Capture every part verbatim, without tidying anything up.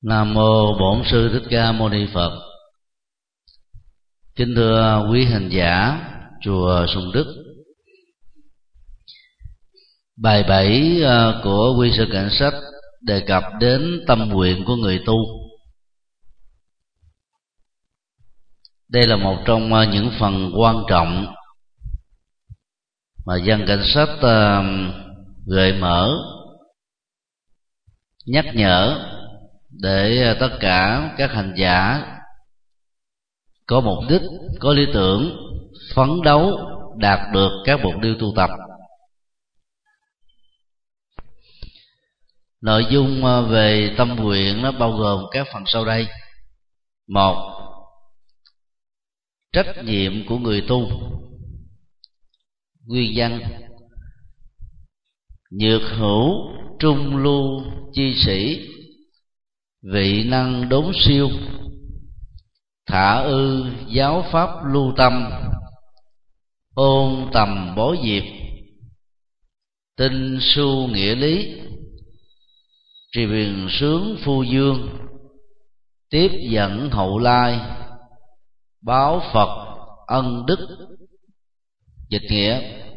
Nam mô Bổn Sư Thích Ca Mâu Ni Phật. Kính thưa quý hành giả chùa Sùng Đức, bài bảy của Quy Sư Cảnh Sách đề cập đến tâm nguyện của người tu. Đây là một trong những phần quan trọng mà văn Cảnh Sách gợi mở, nhắc nhở để tất cả các hành giả có mục đích, có lý tưởng, phấn đấu đạt được các mục tiêu tu tập. Nội dung về tâm nguyện nó bao gồm các phần sau đây. Một, trách nhiệm của người tu. Nguyên văn: nhược hữu trung lưu chi sĩ, vị năng đốn siêu, thả ư giáo pháp lưu tâm, ôn tầm bối diệp, tinh su nghĩa lý, trì biền sướng phu dương, tiếp dẫn hậu lai, báo Phật ân đức. Dịch nghĩa: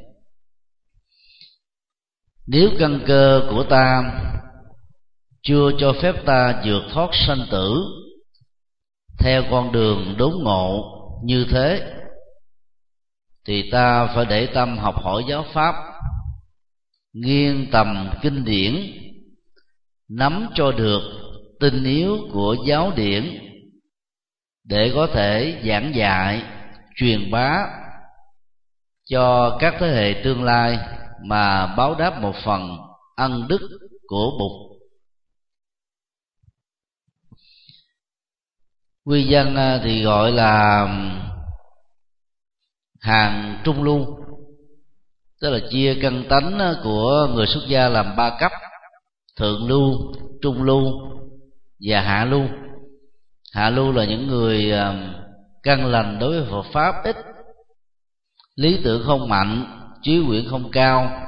nếu căn cơ của ta chưa cho phép ta vượt thoát sanh tử theo con đường đốn ngộ như thế, thì ta phải để tâm học hỏi giáo pháp, nghiêng tầm kinh điển, nắm cho được tinh yếu của giáo điển để có thể giảng dạy, truyền bá cho các thế hệ tương lai mà báo đáp một phần ân đức của Bụt. Quy văn thì gọi là hàng trung lưu, tức là chia căn tánh của người xuất gia làm ba cấp: thượng lưu, trung lưu và hạ lưu. Hạ lưu là những người căn lành đối với Phật pháp ít, lý tưởng không mạnh, chí nguyện không cao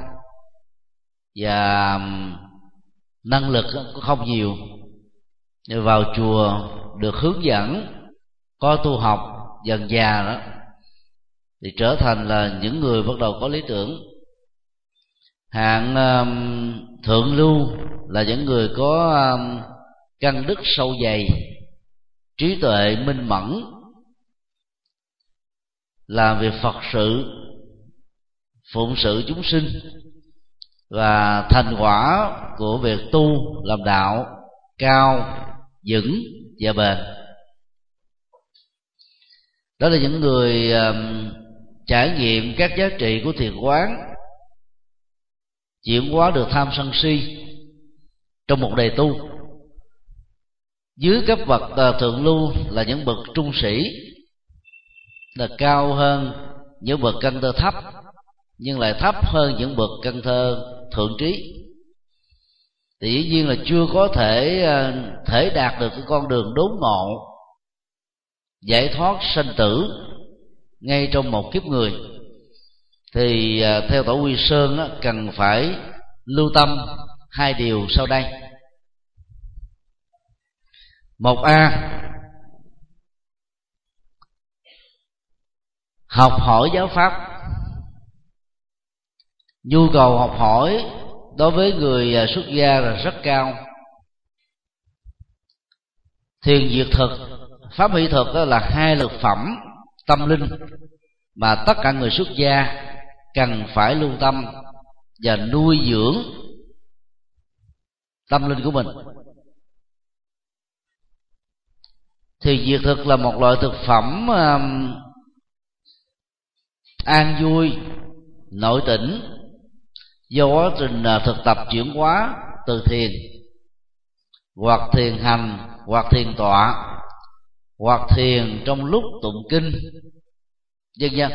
và năng lực cũng không nhiều. Nếu vào chùa được hướng dẫn, có tu học dần già đó, thì trở thành là những người bắt đầu có lý tưởng. Hạng um, thượng lưu là những người có um, căn đức sâu dày, trí tuệ minh mẫn, làm việc Phật sự, phụng sự chúng sinh, và thành quả của việc tu làm đạo cao, vững và bền. Đó là những người um, trải nghiệm các giá trị của thiền quán, chuyển hóa được tham sân si trong một đời tu. Dưới cấp bậc uh, thượng lưu là những bậc trung sĩ, là cao hơn những bậc căn cơ thấp, nhưng lại thấp hơn những bậc căn cơ thượng trí. Thì dĩ nhiên là chưa có thể thể đạt được cái con đường đốn ngộ, giải thoát sanh tử ngay trong một kiếp người. Thì theo tổ Quy Sơn cần phải lưu tâm hai điều sau đây. Một A, học hỏi giáo pháp. Nhu cầu học hỏi đối với người xuất gia là rất cao. Thiền diệt thực, pháp hỷ thực đó là hai lực phẩm tâm linh mà tất cả người xuất gia cần phải lưu tâm và nuôi dưỡng tâm linh của mình. Thiền diệt thực là một loại thực phẩm um, an vui, nội tỉnh, do quá trình thực tập chuyển hóa từ thiền hoặc thiền hành hoặc thiền tọa hoặc thiền trong lúc tụng kinh, vân vân.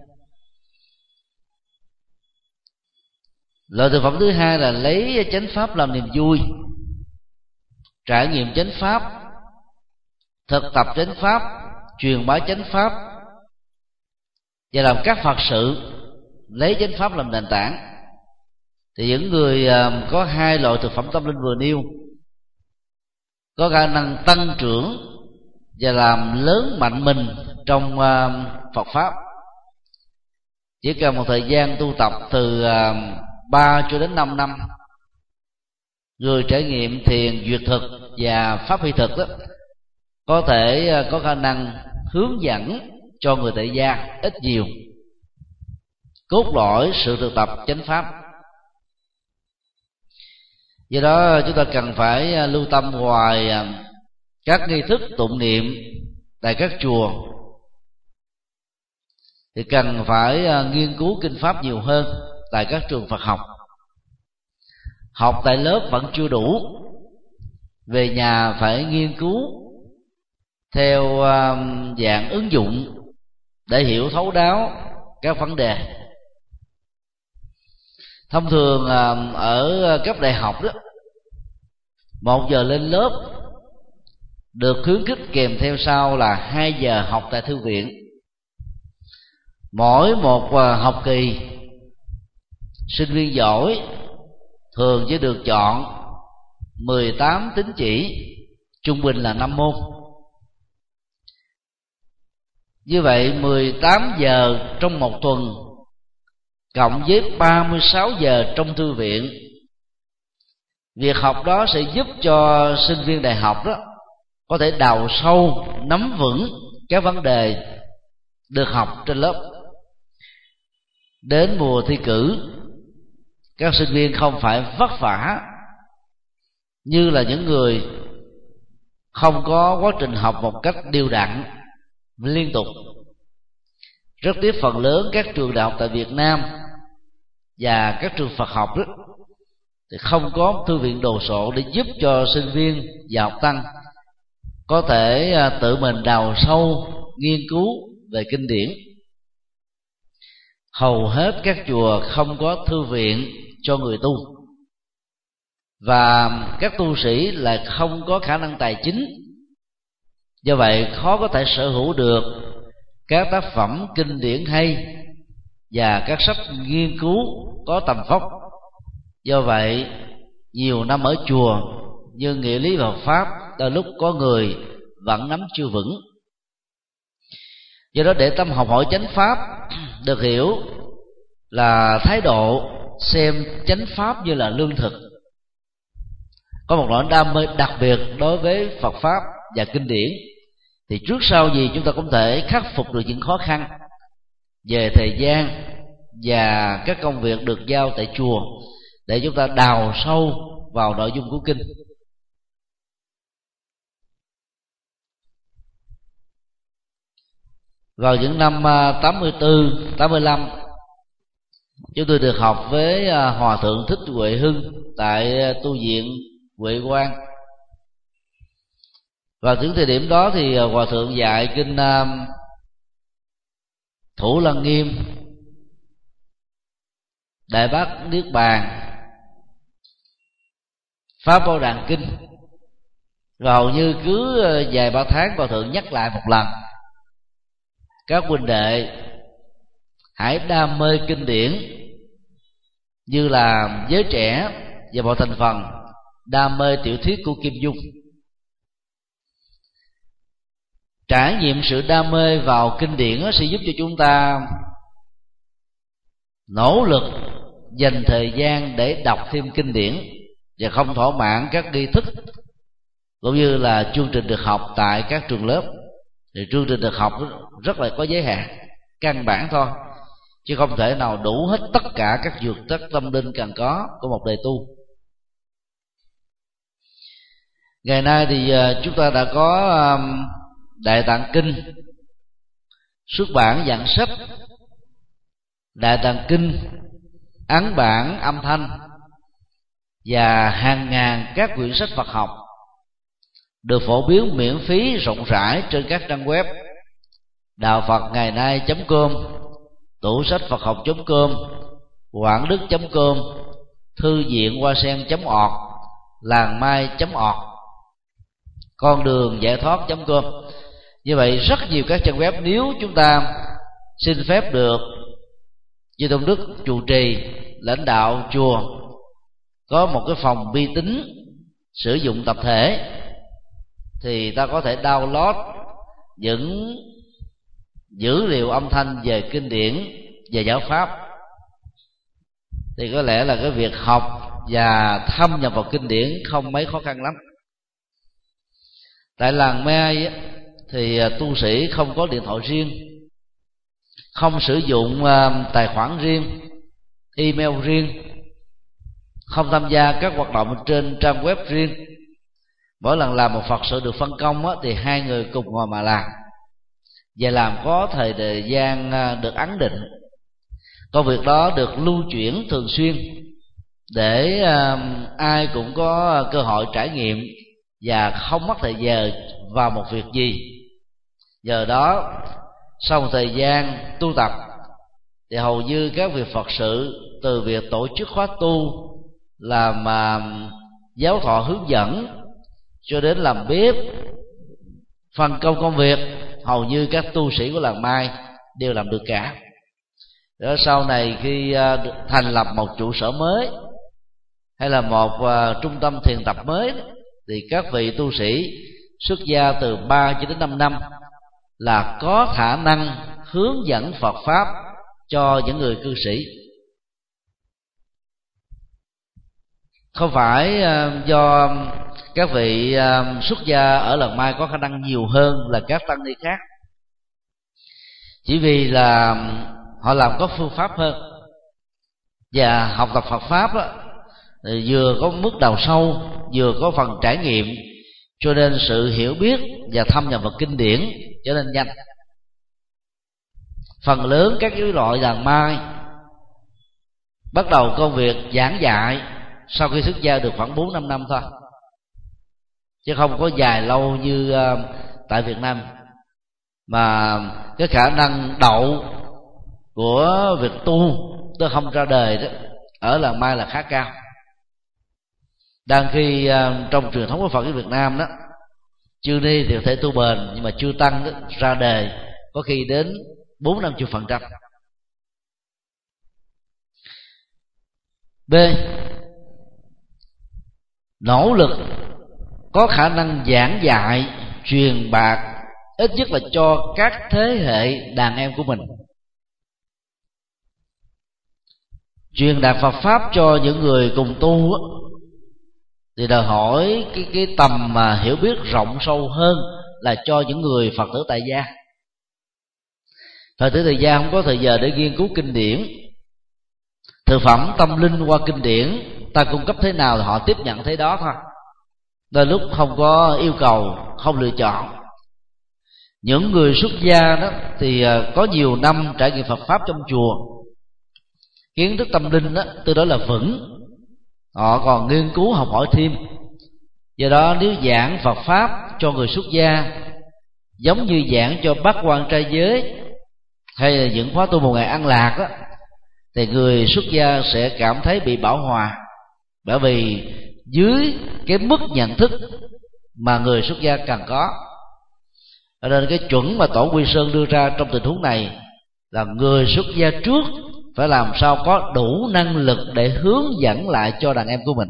Loại thực phẩm thứ hai là lấy chánh pháp làm niềm vui, trải nghiệm chánh pháp, thực tập chánh pháp, truyền bá chánh pháp và làm các Phật sự lấy chánh pháp làm nền tảng. Thì những người có hai loại thực phẩm tâm linh vừa nêu có khả năng tăng trưởng và làm lớn mạnh mình trong Phật pháp. Chỉ cần một thời gian tu tập từ ba cho đến năm năm, người trải nghiệm thiền duyệt thực và pháp huy thực đó, có thể có khả năng hướng dẫn cho người tại gia ít nhiều cốt lõi sự thực tập chánh pháp. Do đó chúng ta cần phải lưu tâm ngoài các nghi thức tụng niệm tại các chùa, thì cần phải nghiên cứu kinh pháp nhiều hơn tại các trường Phật học. Học tại lớp vẫn chưa đủ, về nhà phải nghiên cứu theo dạng ứng dụng để hiểu thấu đáo các vấn đề. Thông thường ở cấp đại học đó, một giờ lên lớp được khuyến khích kèm theo sau là hai giờ học tại thư viện. Mỗi một học kỳ, sinh viên giỏi thường chỉ được chọn mười tám tín chỉ, trung bình là năm môn. Như vậy mười tám giờ trong một tuần cộng với ba mươi sáu giờ trong thư viện, việc học đó sẽ giúp cho sinh viên đại học đó có thể đào sâu, nắm vững các vấn đề được học trên lớp. Đến mùa thi cử, các sinh viên không phải vất vả như là những người không có quá trình học một cách đều đặn, liên tục. Rất tiếc phần lớn các trường đại học tại Việt Nam và các trường Phật học đó, thì không có thư viện đồ sộ để giúp cho sinh viên và học tăng có thể tự mình đào sâu, nghiên cứu về kinh điển. Hầu hết các chùa không có thư viện cho người tu, và các tu sĩ lại không có khả năng tài chính, do vậy khó có thể sở hữu được các tác phẩm kinh điển hay và các sách nghiên cứu có tầm vóc. Do vậy nhiều năm ở chùa nhưng nghĩa lý và pháp đôi lúc có người vẫn nắm chưa vững. Do đó để tâm học hỏi chánh pháp được hiểu là thái độ xem chánh pháp như là lương thực, có một loại đam mê đặc biệt đối với Phật pháp và kinh điển, thì trước sau gì chúng ta cũng thể khắc phục được những khó khăn về thời gian và các công việc được giao tại chùa để chúng ta đào sâu vào nội dung của kinh. Vào những năm tám mươi tư, tám mươi lăm, chúng tôi được học với Hòa Thượng Thích Huệ Hưng tại tu viện Huệ Quang. Vào những thời điểm đó thì Hòa Thượng dạy kinh Thủ Lăng Nghiêm, Đại Bát Niết Bàn, Pháp Bảo Đàn Kinh, và hầu như cứ vài ba tháng Hòa Thượng nhắc lại một lần: các huynh đệ hãy đam mê kinh điển như là giới trẻ và mọi thành phần đam mê tiểu thuyết của Kim Dung. Trải nghiệm sự đam mê vào kinh điển sẽ giúp cho chúng ta nỗ lực dành thời gian để đọc thêm kinh điển, và không thỏa mãn các nghi thức cũng như là chương trình được học tại các trường lớp. Thì chương trình được học rất là có giới hạn, căn bản thôi, chứ không thể nào đủ hết tất cả các dược chất tâm linh cần có của một đời tu. Ngày nay thì chúng ta đã có Đại Tạng Kinh xuất bản dạng sách, Đại Tạng Kinh ấn bản âm thanh, và hàng ngàn các quyển sách Phật học được phổ biến miễn phí rộng rãi trên các trang web đạo phật ngày nay chấm com, tủ sách Phật học chấm com, quảng đức chấm com, thư viện hoa sen chấm org, làng mai chấm org, con đường giải thoát chấm com. Như vậy rất nhiều các trang web, nếu chúng ta xin phép được Chư Tôn Đức trụ trì, lãnh đạo chùa có một cái phòng vi tính sử dụng tập thể, thì ta có thể download những dữ liệu âm thanh về kinh điển, về giáo pháp, thì có lẽ là cái việc học và thâm nhập vào kinh điển không mấy khó khăn lắm. Tại làng Mai thì tu sĩ không có điện thoại riêng, không sử dụng tài khoản riêng, email riêng, không tham gia các hoạt động trên trang web riêng. Mỗi lần làm một Phật sự được phân công á, thì hai người cùng ngồi mà làm, và làm có thời gian được ấn định. Công việc đó được lưu chuyển thường xuyên để uh, ai cũng có cơ hội trải nghiệm và không mất thời giờ vào một việc gì. Giờ đó sau một thời gian tu tập thì hầu như các việc Phật sự, từ việc tổ chức khóa tu, làm uh, giáo thọ hướng dẫn, cho đến làm bếp, phân công công việc, hầu như các tu sĩ của làng Mai đều làm được cả. Đó, sau này khi uh, thành lập một trụ sở mới hay là một uh, trung tâm thiền tập mới, thì các vị tu sĩ xuất gia từ ba cho đến năm năm là có khả năng hướng dẫn Phật pháp cho những người cư sĩ. Không phải uh, do các vị uh, xuất gia ở làng Mai có khả năng nhiều hơn là các tăng ni khác, chỉ vì là họ làm có phương pháp hơn, và học tập Phật pháp đó, vừa có mức đầu sâu, vừa có phần trải nghiệm, cho nên sự hiểu biết và thâm nhập vào kinh điển trở nên nhanh. Phần lớn các giới loại làng Mai bắt đầu công việc giảng dạy sau khi xuất gia được khoảng bốn năm năm thôi, chứ không có dài lâu như uh, tại Việt Nam. Mà cái khả năng đậu của việc tu tôi không ra đời đó ở làng Mai là khá cao. Đang khi uh, trong truyền thống của Phật ở Việt Nam đó, chư ni thì có thể tu bền, nhưng mà chư tăng đó, ra đời có khi đến bốn năm chục phần trăm. B. Nỗ lực có khả năng giảng dạy, truyền bạc ít nhất là cho các thế hệ đàn em của mình. Truyền đạt Phật pháp cho những người cùng tu á, thì đòi hỏi cái cái tầm mà hiểu biết rộng sâu hơn là cho những người Phật tử tại gia. Phật tử tại gia không có thời giờ để nghiên cứu kinh điển. Thực phẩm tâm linh qua kinh điển ta cung cấp thế nào thì họ tiếp nhận thế đó thôi. Đôi lúc không có yêu cầu, không lựa chọn. Những người xuất gia đó thì có nhiều năm trải nghiệm Phật pháp trong chùa, kiến thức tâm linh đó từ đó là vững, họ còn nghiên cứu học hỏi thêm. Do đó nếu giảng Phật pháp cho người xuất gia giống như giảng cho bát quan trai giới hay là những khóa tu một ngày an lạc đó, thì người xuất gia sẽ cảm thấy bị bão hòa, bởi vì dưới cái mức nhận thức mà người xuất gia cần có. Cho nên cái chuẩn mà Tổ Quy Sơn đưa ra trong tình huống này là người xuất gia trước phải làm sao có đủ năng lực để hướng dẫn lại cho đàn em của mình.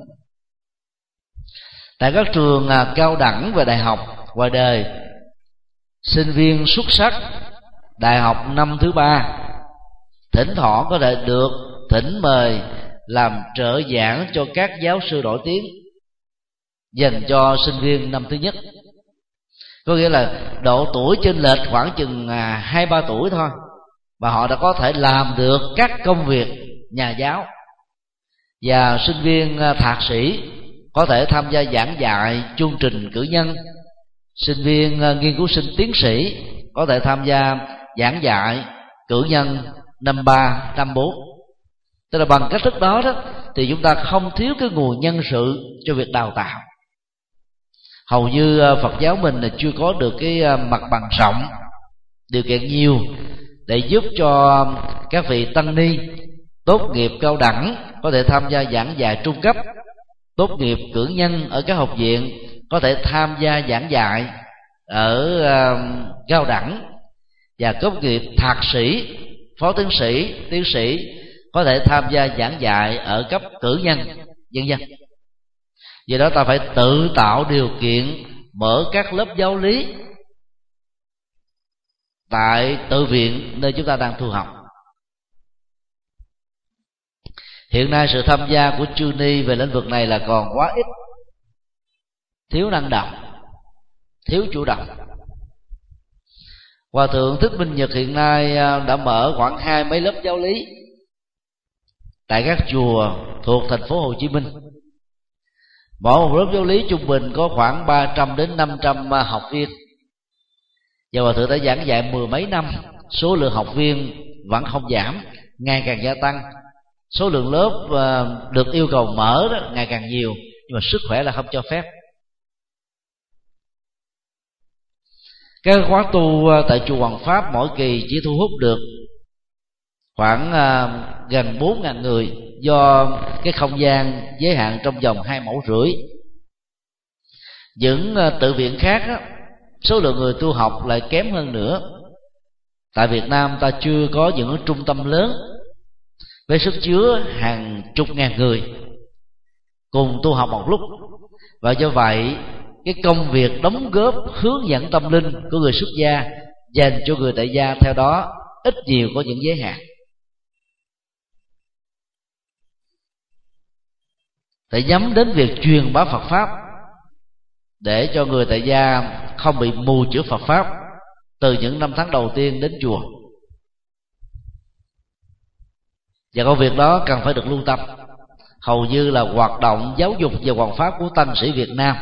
Tại các trường cao đẳng và đại học ngoài đời, sinh viên xuất sắc đại học năm thứ ba thỉnh thoảng có thể được thỉnh mời làm trợ giảng cho các giáo sư nổi tiếng dành cho sinh viên năm thứ nhất. Có nghĩa là độ tuổi chênh lệch khoảng chừng hai ba tuổi thôi, và họ đã có thể làm được các công việc nhà giáo. Và sinh viên thạc sĩ có thể tham gia giảng dạy chương trình cử nhân. Sinh viên nghiên cứu sinh tiến sĩ có thể tham gia giảng dạy cử nhân năm ba, năm bốn. Tức là bằng cách thức đó đó thì chúng ta không thiếu cái nguồn nhân sự cho việc đào tạo. Hầu như Phật giáo mình là chưa có được cái mặt bằng rộng, điều kiện nhiều để giúp cho các vị tăng ni tốt nghiệp cao đẳng có thể tham gia giảng dạy trung cấp, tốt nghiệp cử nhân ở các học viện có thể tham gia giảng dạy ở uh, cao đẳng, và tốt nghiệp thạc sĩ, phó tiến sĩ, tiến sĩ có thể tham gia giảng dạy ở cấp cử nhân, vân vân. Vì đó ta phải tự tạo điều kiện mở các lớp giáo lý tại tự viện nơi chúng ta đang tu học. Hiện nay sự tham gia của chư ni về lĩnh vực này là còn quá ít, thiếu năng động, thiếu chủ động. Hòa thượng Thích Minh Nhật hiện nay đã mở khoảng hai mấy lớp giáo lý tại các chùa thuộc thành phố Hồ Chí Minh. Mỗi một lớp giáo lý trung bình có khoảng ba trăm đến năm trăm học viên, và hòa thượng đã giảng dạy mười mấy năm, số lượng học viên vẫn không giảm, ngày càng gia tăng. Số lượng lớp được yêu cầu mở đó ngày càng nhiều, nhưng mà sức khỏe là không cho phép. Các khóa tu tại chùa Hoàng Pháp mỗi kỳ chỉ thu hút được khoảng gần bốn nghìn người, do cái không gian giới hạn trong vòng hai mẫu rưỡi. Những tự viện khác đó, số lượng người tu học lại kém hơn nữa. Tại Việt Nam ta chưa có những trung tâm lớn với sức chứa hàng chục ngàn người cùng tu học một lúc, và do vậy cái công việc đóng góp hướng dẫn tâm linh của người xuất gia dành cho người tại gia theo đó ít nhiều có những giới hạn. Phải nhắm đến việc truyền bá Phật pháp để cho người tại gia không bị mù chữ Phật pháp từ những năm tháng đầu tiên đến chùa. Và công việc đó cần phải được lưu tâm. Hầu như là hoạt động giáo dục và hoằng pháp của tăng sĩ Việt Nam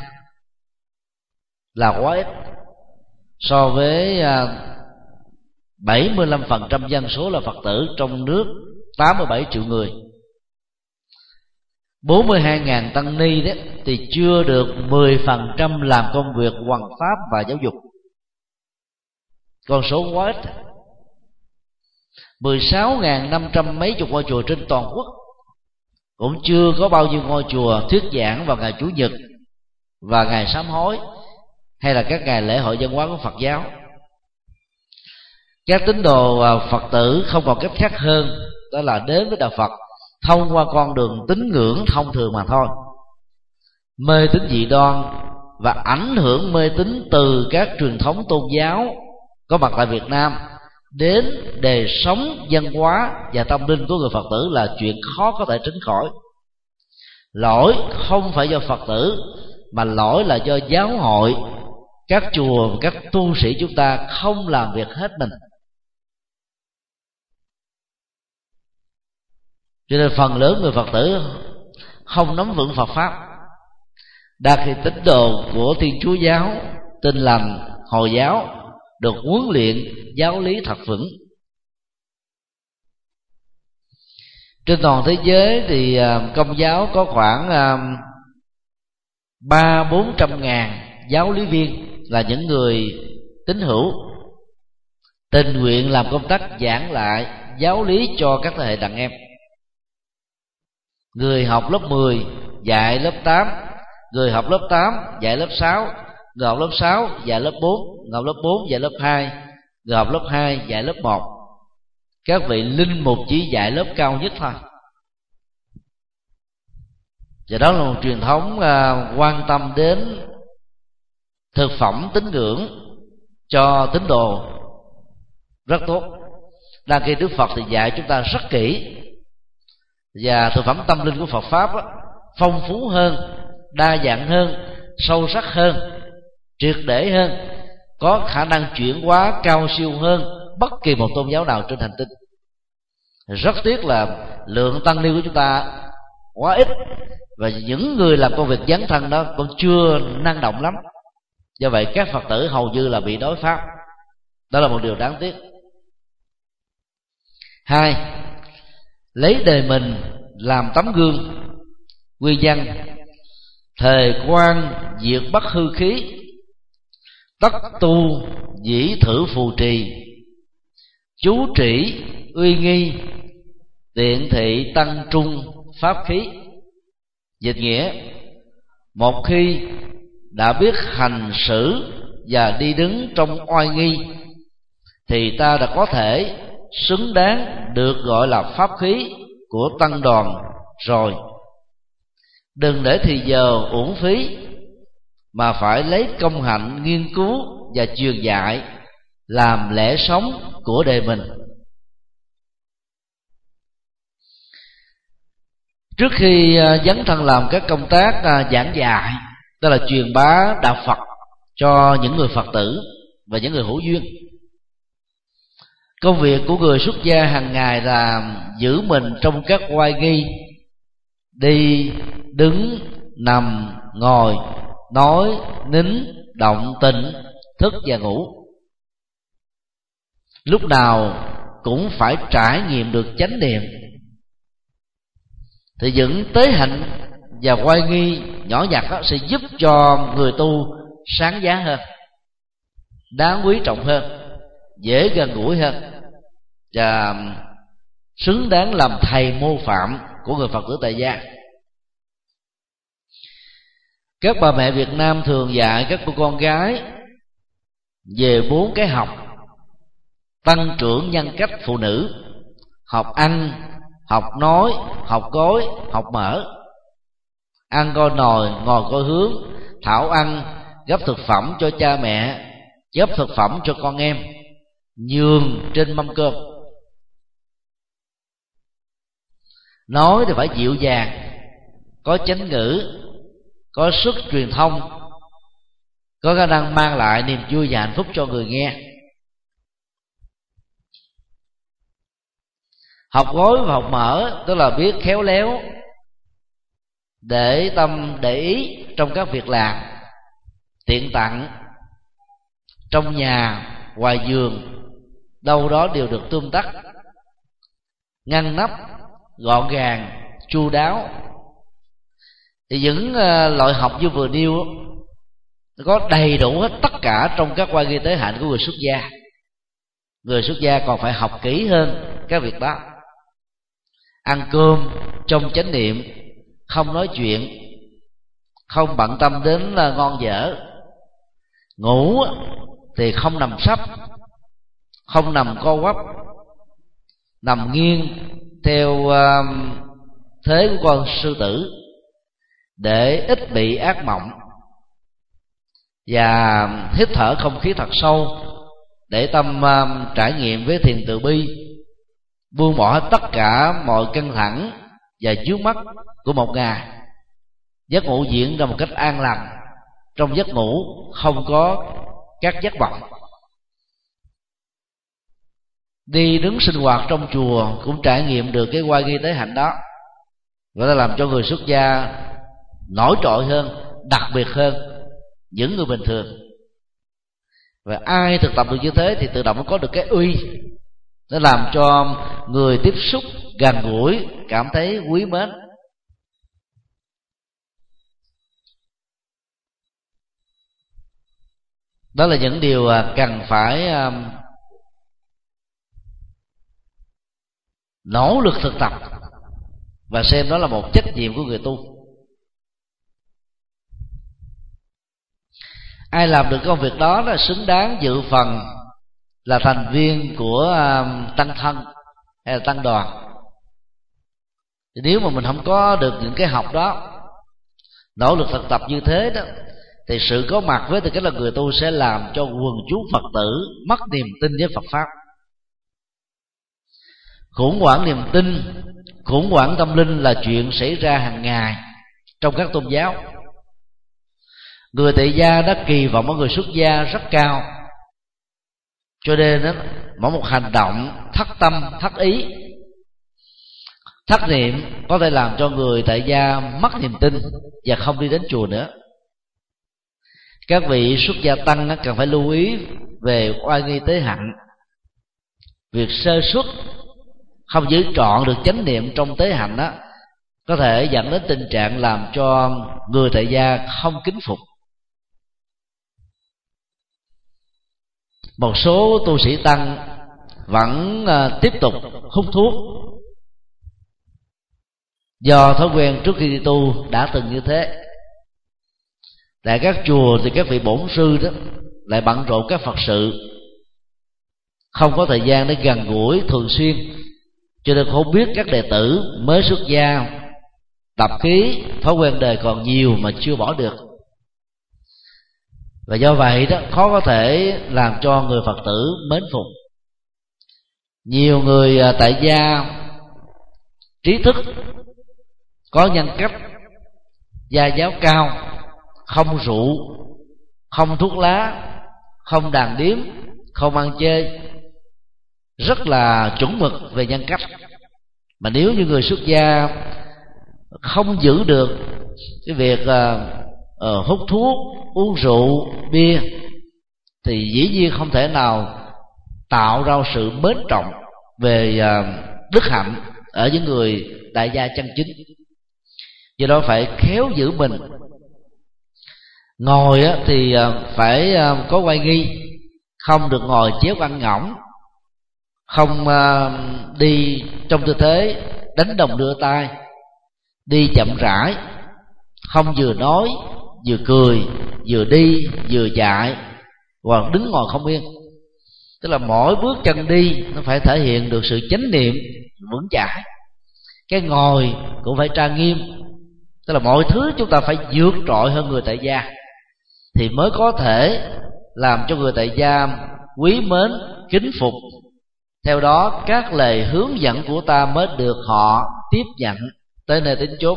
là quá ít so với bảy mươi lăm phần trăm dân số là Phật tử trong nước tám mươi bảy triệu người. bốn mươi hai nghìn tăng ni đấy thì chưa được mười phần trăm làm công việc hoằng pháp và giáo dục. Con số quá ít. mười sáu nghìn năm trăm mấy chục ngôi chùa trên toàn quốc, cũng chưa có bao nhiêu ngôi chùa thuyết giảng vào ngày Chủ nhật và ngày sám hối, hay là các ngày lễ hội văn hóa của Phật giáo. Các tín đồ Phật tử không còn cách khác hơn đó là đến với đạo Phật thông qua con đường tín ngưỡng thông thường mà thôi. Mê tín dị đoan và ảnh hưởng mê tín từ các truyền thống tôn giáo có mặt tại Việt Nam đến đời sống văn hóa và tâm linh của người Phật tử là chuyện khó có thể tránh khỏi. Lỗi không phải do Phật tử, mà lỗi là do giáo hội, các chùa, các tu sĩ chúng ta không làm việc hết mình. Cho nên phần lớn người Phật tử không nắm vững Phật pháp. Đa khi tín đồ của Thiên Chúa giáo, Tin Lành, Hồi giáo được huấn luyện giáo lý thật vững. Trên toàn thế giới thì Công giáo có khoảng ba bốn trăm ngàn giáo lý viên là những người tín hữu tình nguyện làm công tác giảng lại giáo lý cho các thế hệ đàn em. Người học lớp mười dạy lớp tám, người học lớp tám dạy lớp sáu, người học lớp sáu dạy lớp bốn, người học lớp bốn dạy lớp hai, người học lớp hai dạy lớp một. Các vị linh mục chỉ dạy lớp cao nhất thôi. Và đó là một truyền thống uh, quan tâm đến thực phẩm tín ngưỡng cho tín đồ rất tốt. Đang khi Đức Phật thì dạy chúng ta rất kỹ, và thực phẩm tâm linh của Phật pháp á, phong phú hơn, đa dạng hơn, sâu sắc hơn, triệt để hơn, có khả năng chuyển hóa cao siêu hơn bất kỳ một tôn giáo nào trên hành tinh. Rất tiếc là lượng tăng ni của chúng ta quá ít, và những người làm công việc dấn thân đó cũng chưa năng động lắm. Do vậy các Phật tử hầu như là bị đối pháp. Đó là một điều đáng tiếc. Hai, lấy đời mình làm tấm gương. Nguyên văn: thời quan diệt bất hư khí, tất tu dĩ thử phù trì, chú trĩ uy nghi, tiện thị tăng trung pháp khí. Dịch nghĩa: một khi đã biết hành xử và đi đứng trong oai nghi thì ta đã có thể xứng đáng được gọi là pháp khí của tăng đoàn rồi. Đừng để thì giờ uổng phí, mà phải lấy công hạnh nghiên cứu và truyền dạy làm lẽ sống của đời mình. Trước khi dấn thân làm các công tác giảng dạy, tức là truyền bá đạo Phật cho những người Phật tử và những người hữu duyên, công việc của người xuất gia hàng ngày là giữ mình trong các oai nghi đi, đứng, nằm, ngồi, nói, nín, động, tịnh, thức và ngủ. Lúc nào cũng phải trải nghiệm được chánh niệm, thì những tế hạnh và oai nghi nhỏ nhặt đó sẽ giúp cho người tu sáng giá hơn, đáng quý trọng hơn, dễ gần gũi hơn, và xứng đáng làm thầy mô phạm của người Phật tử tại gia. Các bà mẹ Việt Nam thường dạy các cô con gái về bốn cái học: tăng trưởng nhân cách phụ nữ, học ăn, học nói, học gói, học mở. Ăn coi nồi, ngồi coi hướng, thảo ăn, gấp thực phẩm cho cha mẹ, gấp thực phẩm cho con em, nhường trên mâm cơm. Nói thì phải dịu dàng, có chánh ngữ, có sức truyền thông, có khả năng mang lại niềm vui và hạnh phúc cho người nghe. Học gói và học mở tức là biết khéo léo, để tâm để ý trong các việc làm, tiện tặng, trong nhà, ngoài giường, đâu đó đều được tươm tất, ngăn nắp, gọn gàng, chu đáo. Thì những loại học như vừa nêu có đầy đủ hết tất cả trong các oai nghi tế hạnh của người xuất gia. Người xuất gia còn phải học kỹ hơn các việc đó. Ăn cơm trong chánh niệm, không nói chuyện, không bận tâm đến là ngon dở. Ngủ thì không nằm sấp, không nằm co quắp, nằm nghiêng theo thế của con sư tử để ít bị ác mộng, và hít thở không khí thật sâu để tâm trải nghiệm với thiền từ bi, buông bỏ hết tất cả mọi căng thẳng và vướng mắc của một ngày. Giấc ngủ diễn ra một cách an lành, trong giấc ngủ không có các giấc mộng. Đi đứng sinh hoạt trong chùa cũng trải nghiệm được cái oai nghi tế hạnh đó, và nó làm cho người xuất gia nổi trội hơn, đặc biệt hơn những người bình thường. Và ai thực tập được như thế thì tự động nó có được cái uy, nó làm cho người tiếp xúc gần gũi cảm thấy quý mến. Đó là những điều cần phải nỗ lực thực tập và xem đó là một trách nhiệm của người tu. Ai làm được công việc đó là xứng đáng dự phần là thành viên của tăng thân hay là tăng đoàn. Thì nếu mà mình không có được những cái học đó, nỗ lực thực tập như thế đó, thì sự có mặt với tư cách là người tu sẽ làm cho quần chúng Phật tử mất niềm tin với Phật pháp. Khủng hoảng niềm tin, khủng hoảng tâm linh là chuyện xảy ra hàng ngày trong các tôn giáo. Người tại gia đã kỳ vọng ở người xuất gia rất cao, cho nên đó, mỗi một hành động thất tâm, thất ý, thất niệm có thể làm cho người tại gia mất niềm tin và không đi đến chùa nữa. Các vị xuất gia tăng cần phải lưu ý về oai nghi tế hạnh. Việc sơ suất, không giữ trọn được chánh niệm trong tế hạnh đó, có thể dẫn đến tình trạng làm cho người tại gia không kính phục. Một số tu sĩ tăng vẫn tiếp tục hút thuốc, do thói quen trước khi đi tu đã từng như thế. Tại các chùa thì các vị bổn sư đó lại bận rộn các Phật sự, không có thời gian để gần gũi thường xuyên, cho nên không biết các đệ tử mới xuất gia tập khí, thói quen đời còn nhiều mà chưa bỏ được. và do vậy đó khó có thể làm cho người Phật tử mến phục. Nhiều người tại gia trí thức, có nhân cách, gia giáo cao, không rượu, không thuốc lá, không đàn điếm, không ăn chơi, rất là chuẩn mực về nhân cách. Mà nếu như người xuất gia không giữ được cái việc uh, uh, hút thuốc, uống rượu, bia, thì dĩ nhiên không thể nào tạo ra sự mến trọng về uh, đức hạnh ở những người đại gia chân chính. Do đó phải khéo giữ mình. Ngồi á, thì phải có oai nghi, không được ngồi chéo ăn ngỗng, không đi trong tư thế đánh đồng đưa tay, đi chậm rãi, không vừa nói vừa cười, vừa đi vừa chạy, hoặc đứng ngồi không yên. Tức là mỗi bước chân đi nó phải thể hiện được sự chánh niệm vững chãi. Cái ngồi cũng phải trang nghiêm, tức là mọi thứ chúng ta phải vượt trội hơn người tại gia, thì mới có thể làm cho người tại gia quý mến, kính phục. Theo đó các lời hướng dẫn của ta mới được họ tiếp nhận tới nơi đến chốn.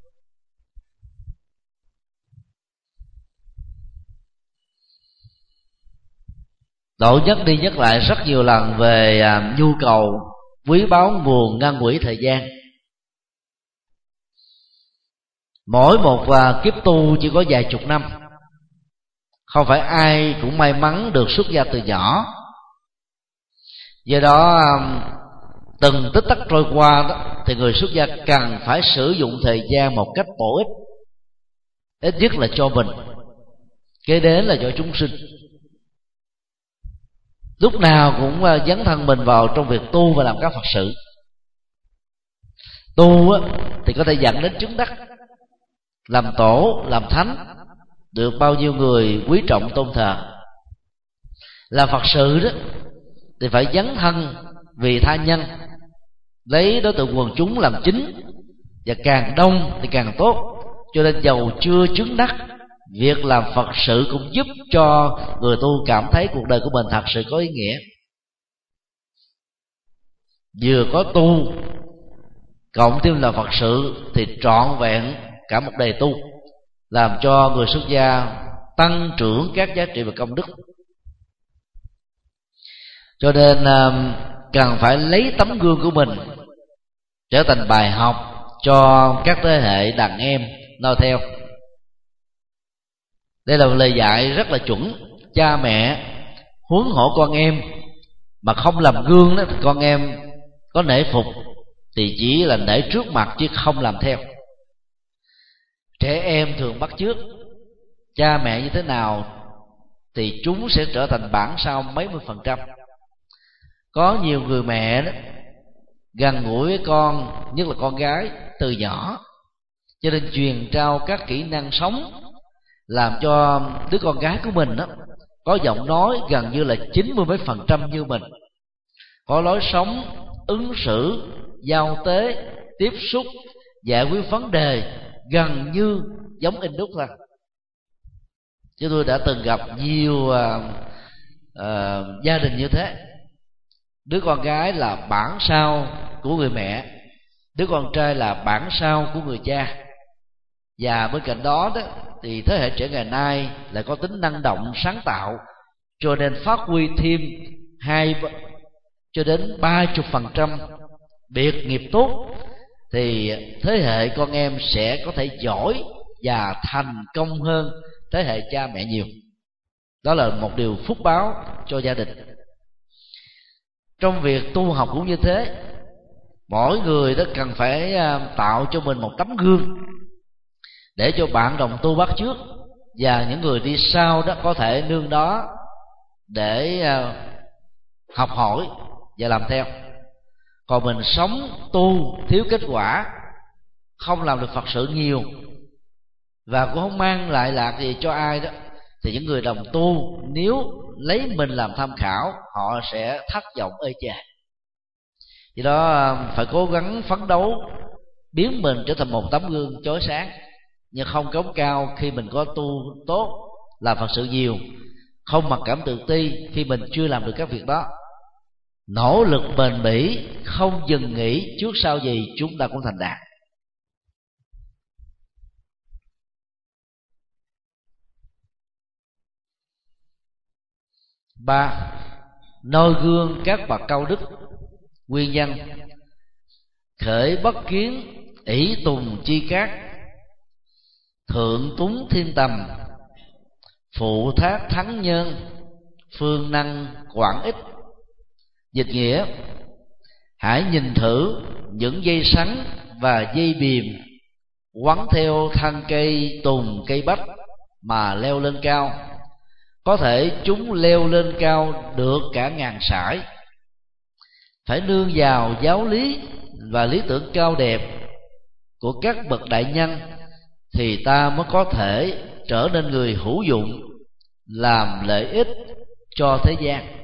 Đội nhắc đi nhắc lại rất nhiều lần về à, nhu cầu quý báu nguồn ngân quỹ thời gian. Mỗi một à, kiếp tu chỉ có vài chục năm, không phải ai cũng may mắn được xuất gia từ nhỏ. Do đó từng tích tắc trôi qua đó, thì người xuất gia cần phải sử dụng thời gian một cách bổ ích, ít nhất là cho mình, kế đến là cho chúng sinh. Lúc nào cũng dấn thân mình vào trong việc tu và làm các Phật sự. Tu thì có thể dẫn đến chứng đắc, làm tổ, làm thánh, được bao nhiêu người quý trọng tôn thờ. Làm Phật sự đó thì phải dấn thân vì tha nhân, lấy đối tượng quần chúng làm chính, và càng đông thì càng tốt. Cho nên dầu chưa chứng đắc, việc làm Phật sự cũng giúp cho người tu cảm thấy cuộc đời của mình thật sự có ý nghĩa. Vừa có tu cộng thêm là Phật sự thì trọn vẹn cả một đời tu, làm cho người xuất gia tăng trưởng các giá trị và công đức. Cho nên cần phải lấy tấm gương của mình trở thành bài học cho các thế hệ đàn em noi theo. Đây là một lời dạy rất là chuẩn. Cha mẹ huấn hộ con em mà không làm gương đó, thì con em có nể phục thì chỉ là nể trước mặt chứ không làm theo. Trẻ em thường bắt chước cha mẹ như thế nào thì chúng sẽ trở thành bản sao mấy mươi phần trăm. Có nhiều người mẹ đó gần gũi với con, nhất là con gái, từ nhỏ, cho nên truyền trao các kỹ năng sống, làm cho đứa con gái của mình đó có giọng nói gần như là chín mươi mấy phần trăm như mình, có lối sống, ứng xử, giao tế, tiếp xúc, giải quyết vấn đề gần như giống in đúc thôi. Chứ tôi đã từng gặp nhiều uh, uh, gia đình như thế. Đứa con gái là bản sao của người mẹ, đứa con trai là bản sao của người cha. Và bên cạnh đó, đó thì thế hệ trẻ ngày nay lại có tính năng động, sáng tạo, cho nên phát huy thêm hai cho đến ba chục phần trăm biệt nghiệp tốt, thì thế hệ con em sẽ có thể giỏi và thành công hơn thế hệ cha mẹ nhiều. Đó là một điều phúc báo cho gia đình. Trong việc tu học cũng như thế, mỗi người đó cần phải tạo cho mình một tấm gương để cho bạn đồng tu bắt chước, và những người đi sau đó có thể nương đó để học hỏi và làm theo. Còn mình sống tu thiếu kết quả, không làm được Phật sự nhiều và cũng không mang lại lạc gì cho ai đó, thì những người đồng tu nếu lấy mình làm tham khảo, họ sẽ thất vọng ê chề. Vì đó phải cố gắng phấn đấu biến mình trở thành một tấm gương chói sáng, nhưng không cống cao khi mình có tu tốt làm Phật sự nhiều, không mặc cảm tự ti khi mình chưa làm được các việc đó, nỗ lực bền bỉ, không dừng nghỉ, trước sau gì chúng ta cũng thành đạt. Ba, noi gương các bậc cao đức. Nguyên nhân: khởi bất kiến, ỷ tùng chi cát, thượng túng thiên tầm, phụ thác thắng nhân, phương năng quảng ích. Dịch nghĩa: hãy nhìn thử những dây sắn và dây bìm quấn theo thân cây tùng, cây bách mà leo lên cao. Có thể chúng leo lên cao được cả ngàn sải. Phải nương vào giáo lý và lý tưởng cao đẹp của các bậc đại nhân thì ta mới có thể trở nên người hữu dụng, làm lợi ích cho thế gian.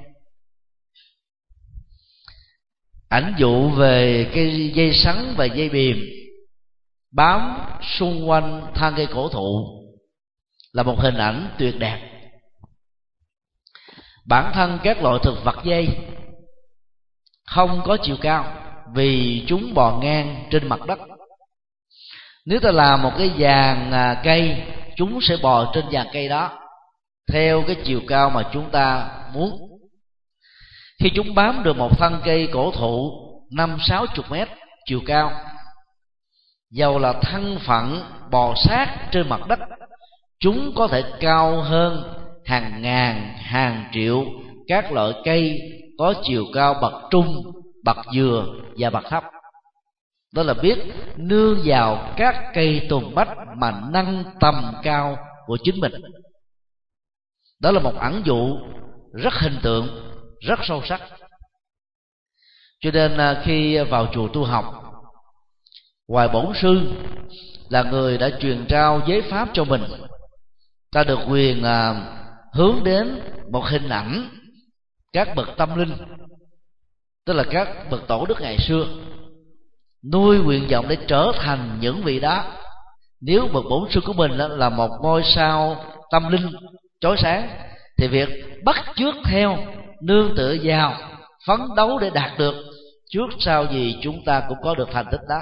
Ảnh dụ về cái dây sắn và dây bìm bám xung quanh thân cây cổ thụ là một hình ảnh tuyệt đẹp. Bản thân các loại thực vật dây không có chiều cao vì chúng bò ngang trên mặt đất. Nếu ta làm một cái giàn cây, chúng sẽ bò trên giàn cây đó theo cái chiều cao mà chúng ta muốn. Khi chúng bám được một thân cây cổ thụ năm sáu chục mét chiều cao, dầu là thân phận bò sát trên mặt đất, chúng có thể cao hơn hàng ngàn, hàng triệu các loại cây có chiều cao bậc trung, bậc dừa và bậc thấp. Đó là biết nương vào các cây tùng bách mà nâng tầm cao của chính mình. Đó là một ẩn dụ rất hình tượng, rất sâu sắc. Cho nên khi vào chùa tu học, ngoài bổn sư là người đã truyền trao giới pháp cho mình, ta được quyền à, hướng đến một hình ảnh các bậc tâm linh, tức là các bậc tổ đức ngày xưa, nuôi nguyện vọng để trở thành những vị đó. Nếu bậc bổn sư của mình là một ngôi sao tâm linh chói sáng, thì việc bắt chước theo, nương tựa vào, phấn đấu để đạt được, trước sau gì chúng ta cũng có được thành tích đó.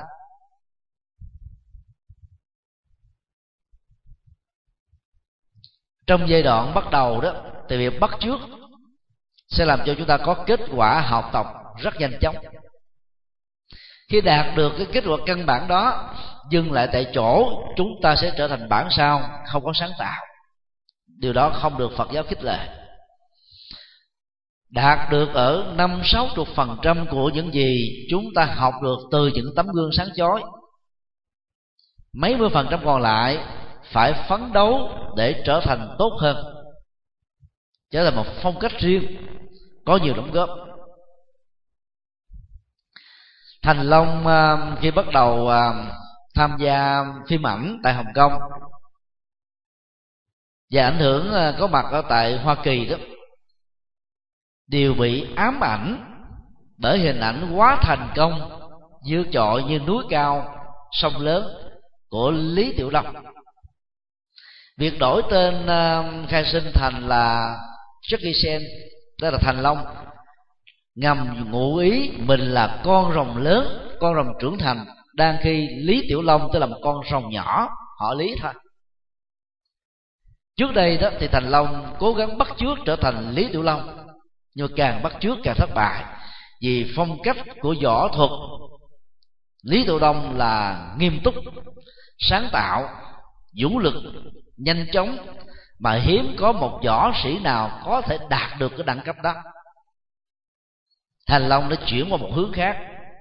Trong giai đoạn bắt đầu đó, thì việc bắt chước sẽ làm cho chúng ta có kết quả học tập rất nhanh chóng. Khi đạt được cái kết quả căn bản đó, dừng lại tại chỗ, chúng ta sẽ trở thành bản sao, không có sáng tạo. Điều đó không được Phật giáo khích lệ. Đạt được ở năm sáu chục phần trăm của những gì chúng ta học được từ những tấm gương sáng chói, mấy mươi phần trăm còn lại phải phấn đấu để trở thành tốt hơn, trở thành một phong cách riêng, có nhiều đóng góp. Thành Long khi bắt đầu tham gia phim ảnh tại Hồng Kông và ảnh hưởng có mặt ở tại Hoa Kỳ đó, đều bị ám ảnh bởi hình ảnh quá thành công, vượt trội như núi cao sông lớn của Lý Tiểu Long. Việc đổi tên uh, khai sinh thành là Jackie Chan, tức là Thành Long, ngầm ngụ ý mình là con rồng lớn, con rồng trưởng thành, đang khi Lý Tiểu Long tức là một con rồng nhỏ, họ Lý thôi. Trước đây đó thì Thành Long cố gắng bắt chước trở thành Lý Tiểu Long, nhưng càng bắt chước càng thất bại, vì phong cách của võ thuật Lý Tiểu Long là nghiêm túc, sáng tạo, vũ lực, nhanh chóng, mà hiếm có một võ sĩ nào có thể đạt được cái đẳng cấp đó. Thành Long đã chuyển qua một hướng khác,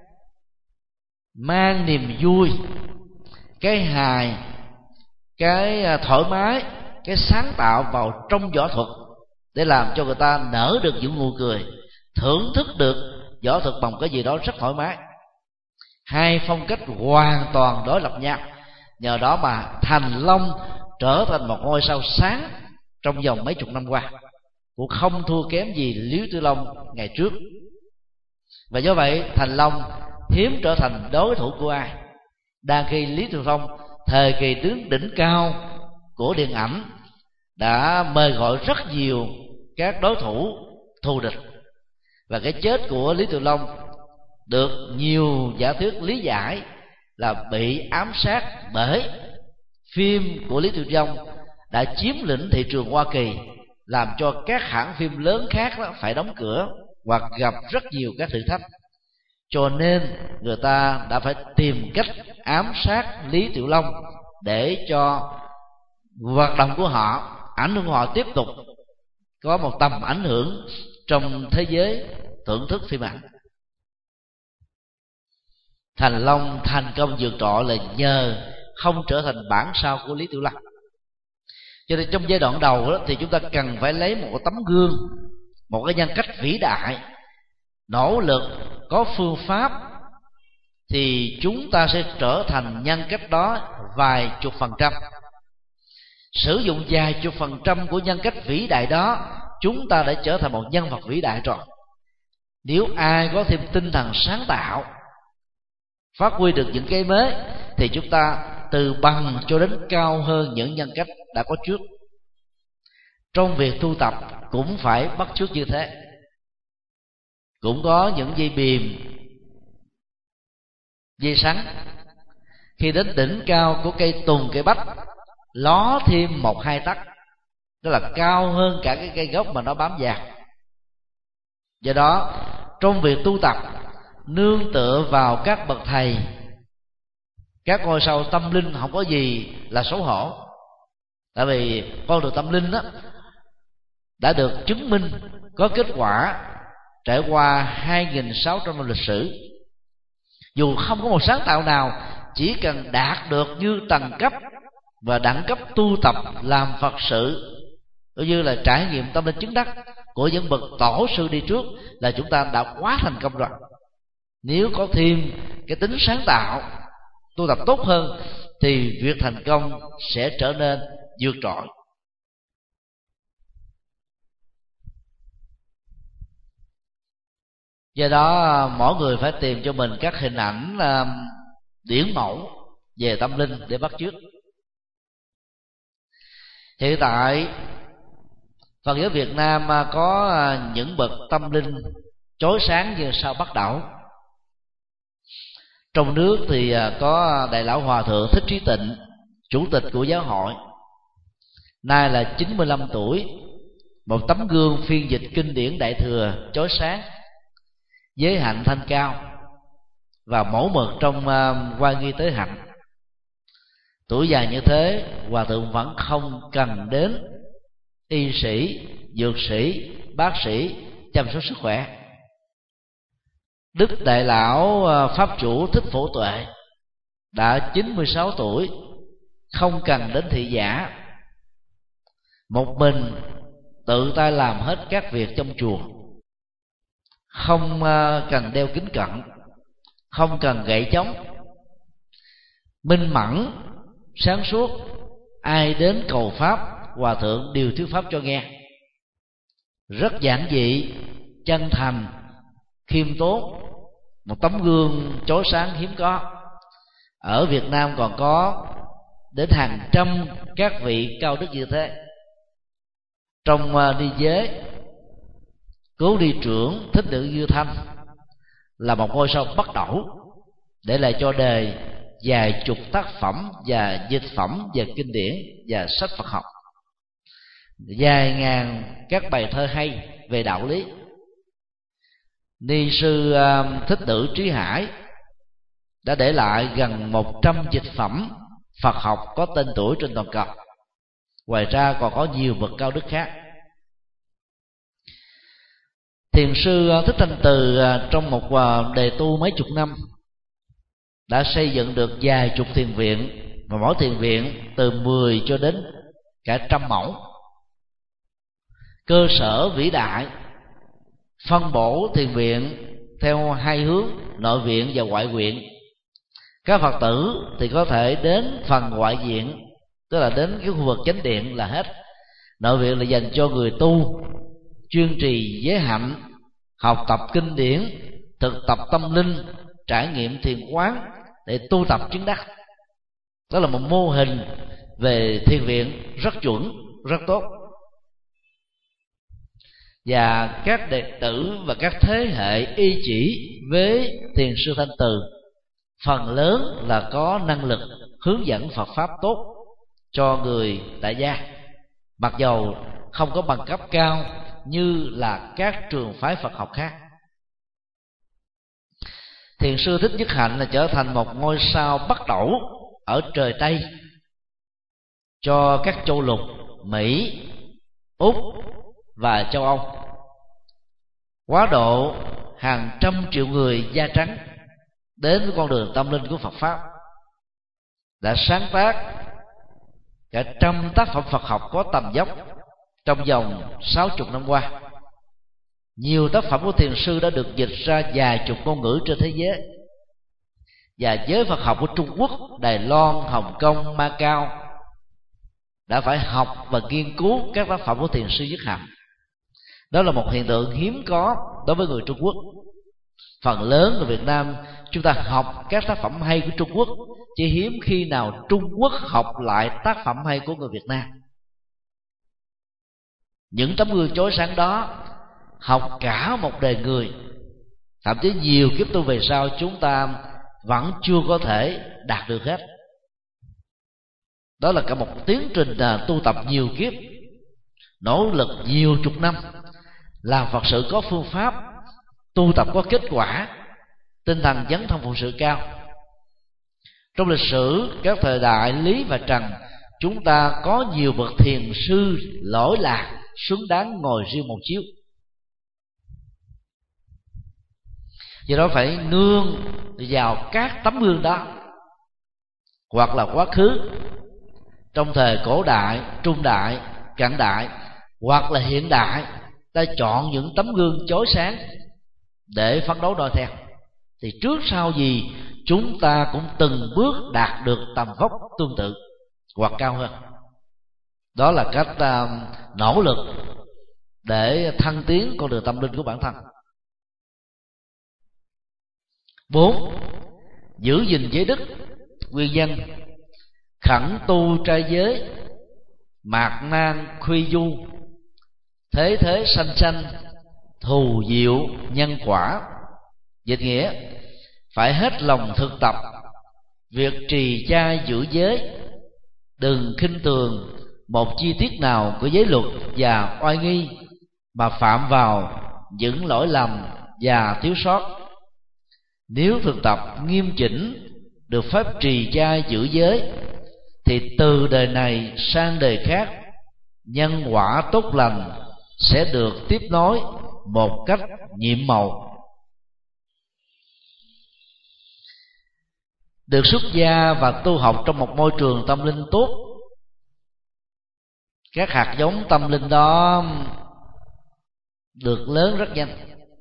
mang niềm vui, cái hài, cái thoải mái, cái sáng tạo vào trong võ thuật, để làm cho người ta nở được những nụ cười, thưởng thức được võ thuật bằng cái gì đó rất thoải mái. Hai phong cách hoàn toàn đối lập nhau, nhờ đó mà Thành Long trở thành một ngôi sao sáng trong vòng mấy chục năm qua, cũng không thua kém gì Lý Tiểu Long ngày trước. Và do vậy Thành Long hiếm trở thành đối thủ của ai, đang khi Lý Tiểu Long thời kỳ đứng đỉnh cao của điện ảnh đã mời gọi rất nhiều các đối thủ thù địch, và cái chết của Lý Tự Long được nhiều giả thuyết lý giải là bị ám sát bởi phim của Lý Tự Long đã chiếm lĩnh thị trường Hoa Kỳ, làm cho các hãng phim lớn khác đó phải đóng cửa hoặc gặp rất nhiều các thử thách. Cho nên người ta đã phải tìm cách ám sát Lý Tiểu Long để cho hoạt động của họ, ảnh hưởng của họ tiếp tục có một tầm ảnh hưởng trong thế giới thưởng thức phim ảnh. Thành Long thành công vượt trội là nhờ không trở thành bản sao của Lý Tiểu Long. Cho nên trong giai đoạn đầu đó, thì chúng ta cần phải lấy một tấm gương, một cái nhân cách vĩ đại, nỗ lực có phương pháp, thì chúng ta sẽ trở thành nhân cách đó vài chục phần trăm. Sử dụng vài chục phần trăm của nhân cách vĩ đại đó, chúng ta đã trở thành một nhân vật vĩ đại rồi. Nếu ai có thêm tinh thần sáng tạo, phát huy được những cái mới, thì chúng ta từ bằng cho đến cao hơn những nhân cách đã có trước. Trong việc tu tập cũng phải bắt chước như thế. Cũng có những dây bìm, dây sắn, khi đến đỉnh cao của cây tùng, cây bách, ló thêm một hai tấc, đó là cao hơn cả cái cây gốc mà nó bám vào. Do đó trong việc tu tập, nương tựa vào các bậc thầy, các ngôi sao tâm linh, không có gì là xấu hổ. Tại vì con đường tâm linh đó đã được chứng minh có kết quả trải qua hai nghìn sáu trăm năm lịch sử. Dù không có một sáng tạo nào, chỉ cần đạt được như tầng cấp và đẳng cấp tu tập làm Phật sự, cũng như là trải nghiệm tâm linh chứng đắc của những bậc tổ sư đi trước, là chúng ta đã quá thành công rồi. Nếu có thêm cái tính sáng tạo, tu tập tốt hơn, thì việc thành công sẽ trở nên vượt trội. Do đó mỗi người phải tìm cho mình các hình ảnh điển mẫu về tâm linh để bắt chước. Hiện tại Phật giáo Việt Nam có những bậc tâm linh chói sáng như sao Bắc Đẩu. Trong nước thì có Đại Lão Hòa Thượng Thích Trí Tịnh, chủ tịch của giáo hội, nay là chín mươi lăm tuổi, một tấm gương phiên dịch kinh điển Đại Thừa chói sáng, giới hạnh thanh cao và mẫu mực trong oai nghi tế hạnh. Tuổi già như thế, Hòa Thượng vẫn không cần đến y sĩ, dược sĩ, bác sĩ chăm sóc sức khỏe. Đức Đại Lão Pháp Chủ Thích Phổ Tuệ đã chín mươi sáu tuổi, không cần đến thị giả, một mình tự tay làm hết các việc trong chùa, không cần đeo kính cận, không cần gậy chống, minh mẫn, sáng suốt. Ai đến cầu pháp, Hòa Thượng đều thuyết pháp cho nghe. Rất giản dị, chân thành, khiêm tốn, một tấm gương chói sáng hiếm có. Ở Việt Nam còn có đến hàng trăm các vị cao đức như thế. Trong đi giới, Cứu đi trưởng Thích Nữ Như Thanh là một ngôi sao Bắc Đẩu, để lại cho đời vài chục tác phẩm và dịch phẩm về kinh điển và sách Phật học, vài ngàn các bài thơ hay về đạo lý. Ni sư Thích Nữ Trí Hải đã để lại gần một trăm dịch phẩm Phật học có tên tuổi trên toàn cầu. Ngoài ra còn có nhiều bậc cao đức khác. Thiền sư Thích Thanh Từ trong một đề tu mấy chục năm đã xây dựng được vài chục thiền viện, và mỗi thiền viện từ mười cho đến cả trăm mẫu. Cơ sở vĩ đại, phân bổ thiền viện theo hai hướng, nội viện và ngoại viện. Các Phật tử thì có thể đến phần ngoại viện, tức là đến cái khu vực chánh điện là hết. Nội viện là dành cho người tu, chuyên trì giới hạnh, học tập kinh điển, thực tập tâm linh, trải nghiệm thiền quán để tu tập chứng đắc. Đó là một mô hình về thiền viện rất chuẩn rất tốt. Và các đệ tử và các thế hệ y chỉ với Thiền sư Thanh Từ phần lớn là có năng lực hướng dẫn Phật pháp tốt cho người tại gia, mặc dầu không có bằng cấp cao như là các trường phái Phật học khác. Thiền sư Thích Nhất Hạnh là trở thành một ngôi sao bắt đầu ở trời Tây cho các châu lục Mỹ, Úc và châu Âu. Quá độ hàng trăm triệu người da trắng đến với con đường tâm linh của Phật pháp, đã sáng tác cả trăm tác phẩm Phật học có tầm vóc trong vòng sáu chục năm qua. Nhiều tác phẩm của thiền sư đã được dịch ra vài chục ngôn ngữ trên thế giới, và giới Phật học của Trung Quốc, Đài Loan, Hồng Kông, Macau đã phải học và nghiên cứu các tác phẩm của thiền sư Nhất Hạnh. Đó là một hiện tượng hiếm có đối với người Trung Quốc. Phần lớn người Việt Nam chúng ta học các tác phẩm hay của Trung Quốc, chỉ hiếm khi nào Trung Quốc học lại tác phẩm hay của người Việt Nam. Những tấm gương chói sáng đó học cả một đời người, thậm chí nhiều kiếp tu về sau chúng ta vẫn chưa có thể đạt được hết. Đó là cả một tiến trình tu tập nhiều kiếp, nỗ lực nhiều chục năm, làm Phật sự có phương pháp, tu tập có kết quả, tinh thần dấn thân phụng sự cao. Trong lịch sử các thời đại Lý và Trần, chúng ta có nhiều bậc thiền sư lỗi lạc xứng đáng ngồi riêng một chiếu. Do đó phải nương vào các tấm gương đó, hoặc là quá khứ trong thời cổ đại, trung đại, cận đại, hoặc là hiện đại, ta chọn những tấm gương chói sáng để phấn đấu noi theo, thì trước sau gì chúng ta cũng từng bước đạt được tầm vóc tương tự hoặc cao hơn. Đó là cách uh, nỗ lực để thăng tiến con đường tâm linh của bản thân. Bốn, giữ gìn giới đức. Nguyên nhân: khẩn tu trai giới, mạt nan khuy du, thế thế sanh sanh, thù diệu nhân quả. Dịch nghĩa: phải hết lòng thực tập việc trì trai giữ giới, đừng khinh thường một chi tiết nào của giới luật và oai nghi mà phạm vào những lỗi lầm và thiếu sót. Nếu thực tập nghiêm chỉnh được pháp trì trai giữ giới, thì từ đời này sang đời khác, nhân quả tốt lành sẽ được tiếp nối một cách nhiệm màu. Được xuất gia và tu học trong một môi trường tâm linh tốt, các hạt giống tâm linh đó được lớn rất nhanh.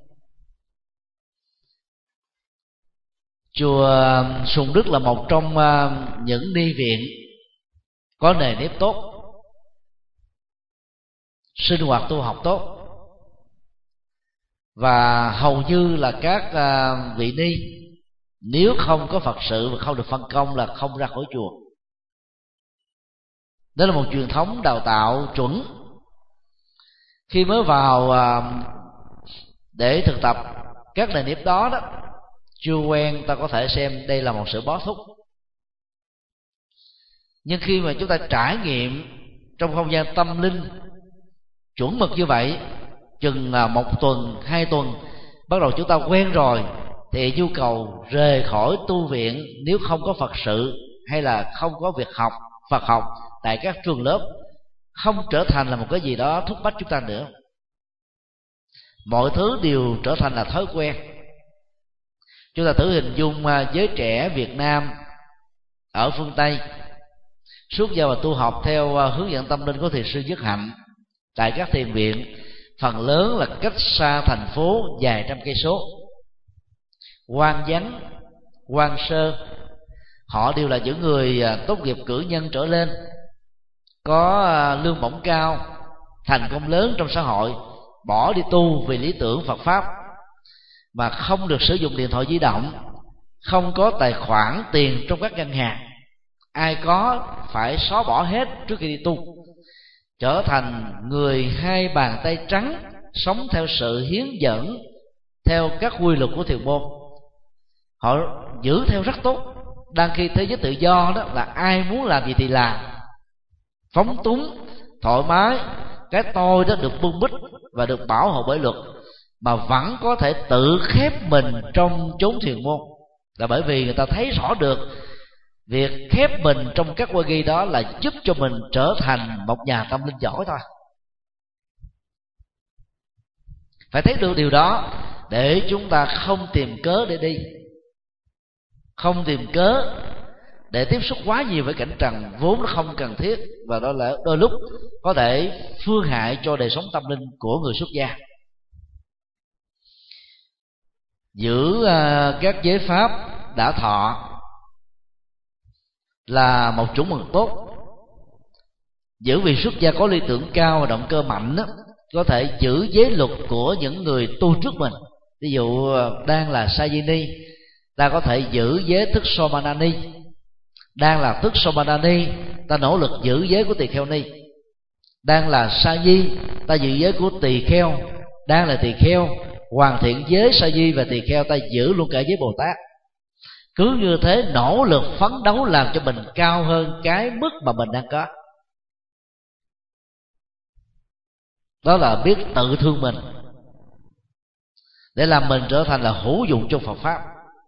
Chùa Sùng Đức là một trong những ni viện có nề nếp tốt, sinh hoạt tu học tốt, và hầu như là các vị ni nếu không có Phật sự và không được phân công là không ra khỏi chùa. Đó là một truyền thống đào tạo chuẩn. Khi mới vào để thực tập các nền nếp đó đó, chưa quen, ta có thể xem đây là một sự bó thúc. Nhưng khi mà chúng ta trải nghiệm trong không gian tâm linh chuẩn mực như vậy, chừng một tuần, hai tuần, bắt đầu chúng ta quen rồi, thì nhu cầu rời khỏi tu viện nếu không có Phật sự hay là không có việc học Phật học tại các trường lớp không trở thành là một cái gì đó thúc bách chúng ta nữa. Mọi thứ đều trở thành là thói quen. Chúng ta thử hình dung giới trẻ Việt Nam ở phương Tây xuất gia và tu học theo hướng dẫn tâm linh của thiền sư Nhất Hạnh tại các thiền viện, phần lớn là cách xa thành phố vài trăm cây số, hoang vắng, hoang sơ. Họ đều là những người tốt nghiệp cử nhân trở lên, có lương bổng cao, thành công lớn trong xã hội, bỏ đi tu vì lý tưởng Phật pháp, mà không được sử dụng điện thoại di động, không có tài khoản tiền trong các ngân hàng. Ai có phải xóa bỏ hết trước khi đi tu. trở thành người hai bàn tay trắng, sống theo sự hiến dẫn, theo các quy luật của thiền môn. Họ giữ theo rất tốt. Đang khi thế giới tự do đó là ai muốn làm gì thì làm, phóng túng, thoải mái, cái tôi đó được bưng bít và được bảo hộ bởi luật, mà vẫn có thể tự khép mình trong chốn thiền môn, là bởi vì người ta thấy rõ được việc khép mình trong các quy ghi đó là giúp cho mình trở thành một nhà tâm linh giỏi thôi. Phải thấy được điều đó để chúng ta không tìm cớ để đi, không tìm cớ để tiếp xúc quá nhiều với cảnh trần vốn nó không cần thiết, và đó là đôi lúc có thể phương hại cho đời sống tâm linh của người xuất gia. Giữ uh, các giới pháp đã thọ là một chủng mực tốt. Giữ vị xuất gia có lý tưởng cao và động cơ mạnh đó, có thể giữ giới luật của những người tu trước mình. Ví dụ đang là Sajini, ta có thể giữ giới thức Somanani. Đang là thức Somanani, ta nỗ lực giữ giới của tỳ kheo ni. Đang là sa di, ta giữ giới của tỳ kheo. Đang là tỳ kheo, hoàn thiện giới sa di và tỳ kheo, ta giữ luôn cả giới Bồ Tát. Cứ như thế nỗ lực phấn đấu làm cho mình cao hơn cái mức mà mình đang có. Đó là biết tự thương mình, để làm mình trở thành là hữu dụng trong Phật pháp.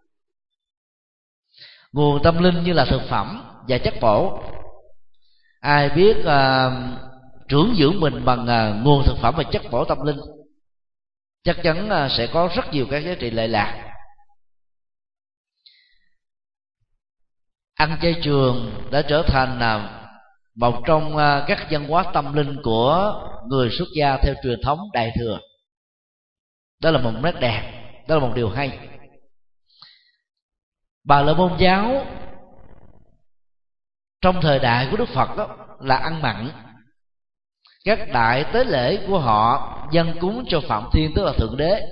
Nguồn tâm linh như là thực phẩm và chất bổ. Ai biết uh, trưởng dưỡng mình bằng uh, nguồn thực phẩm và chất bổ tâm linh, chắc chắn uh, sẽ có rất nhiều các giá trị lệ lạc. Ăn chay trường đã trở thành uh, một trong uh, các văn hóa tâm linh của người xuất gia theo truyền thống Đại thừa. Đó là một nét đẹp, đó là một điều hay. Bà la môn giáo trong thời đại của Đức Phật đó là ăn mặn. Các đại tế lễ của họ dâng cúng cho Phạm Thiên, tức là Thượng Đế,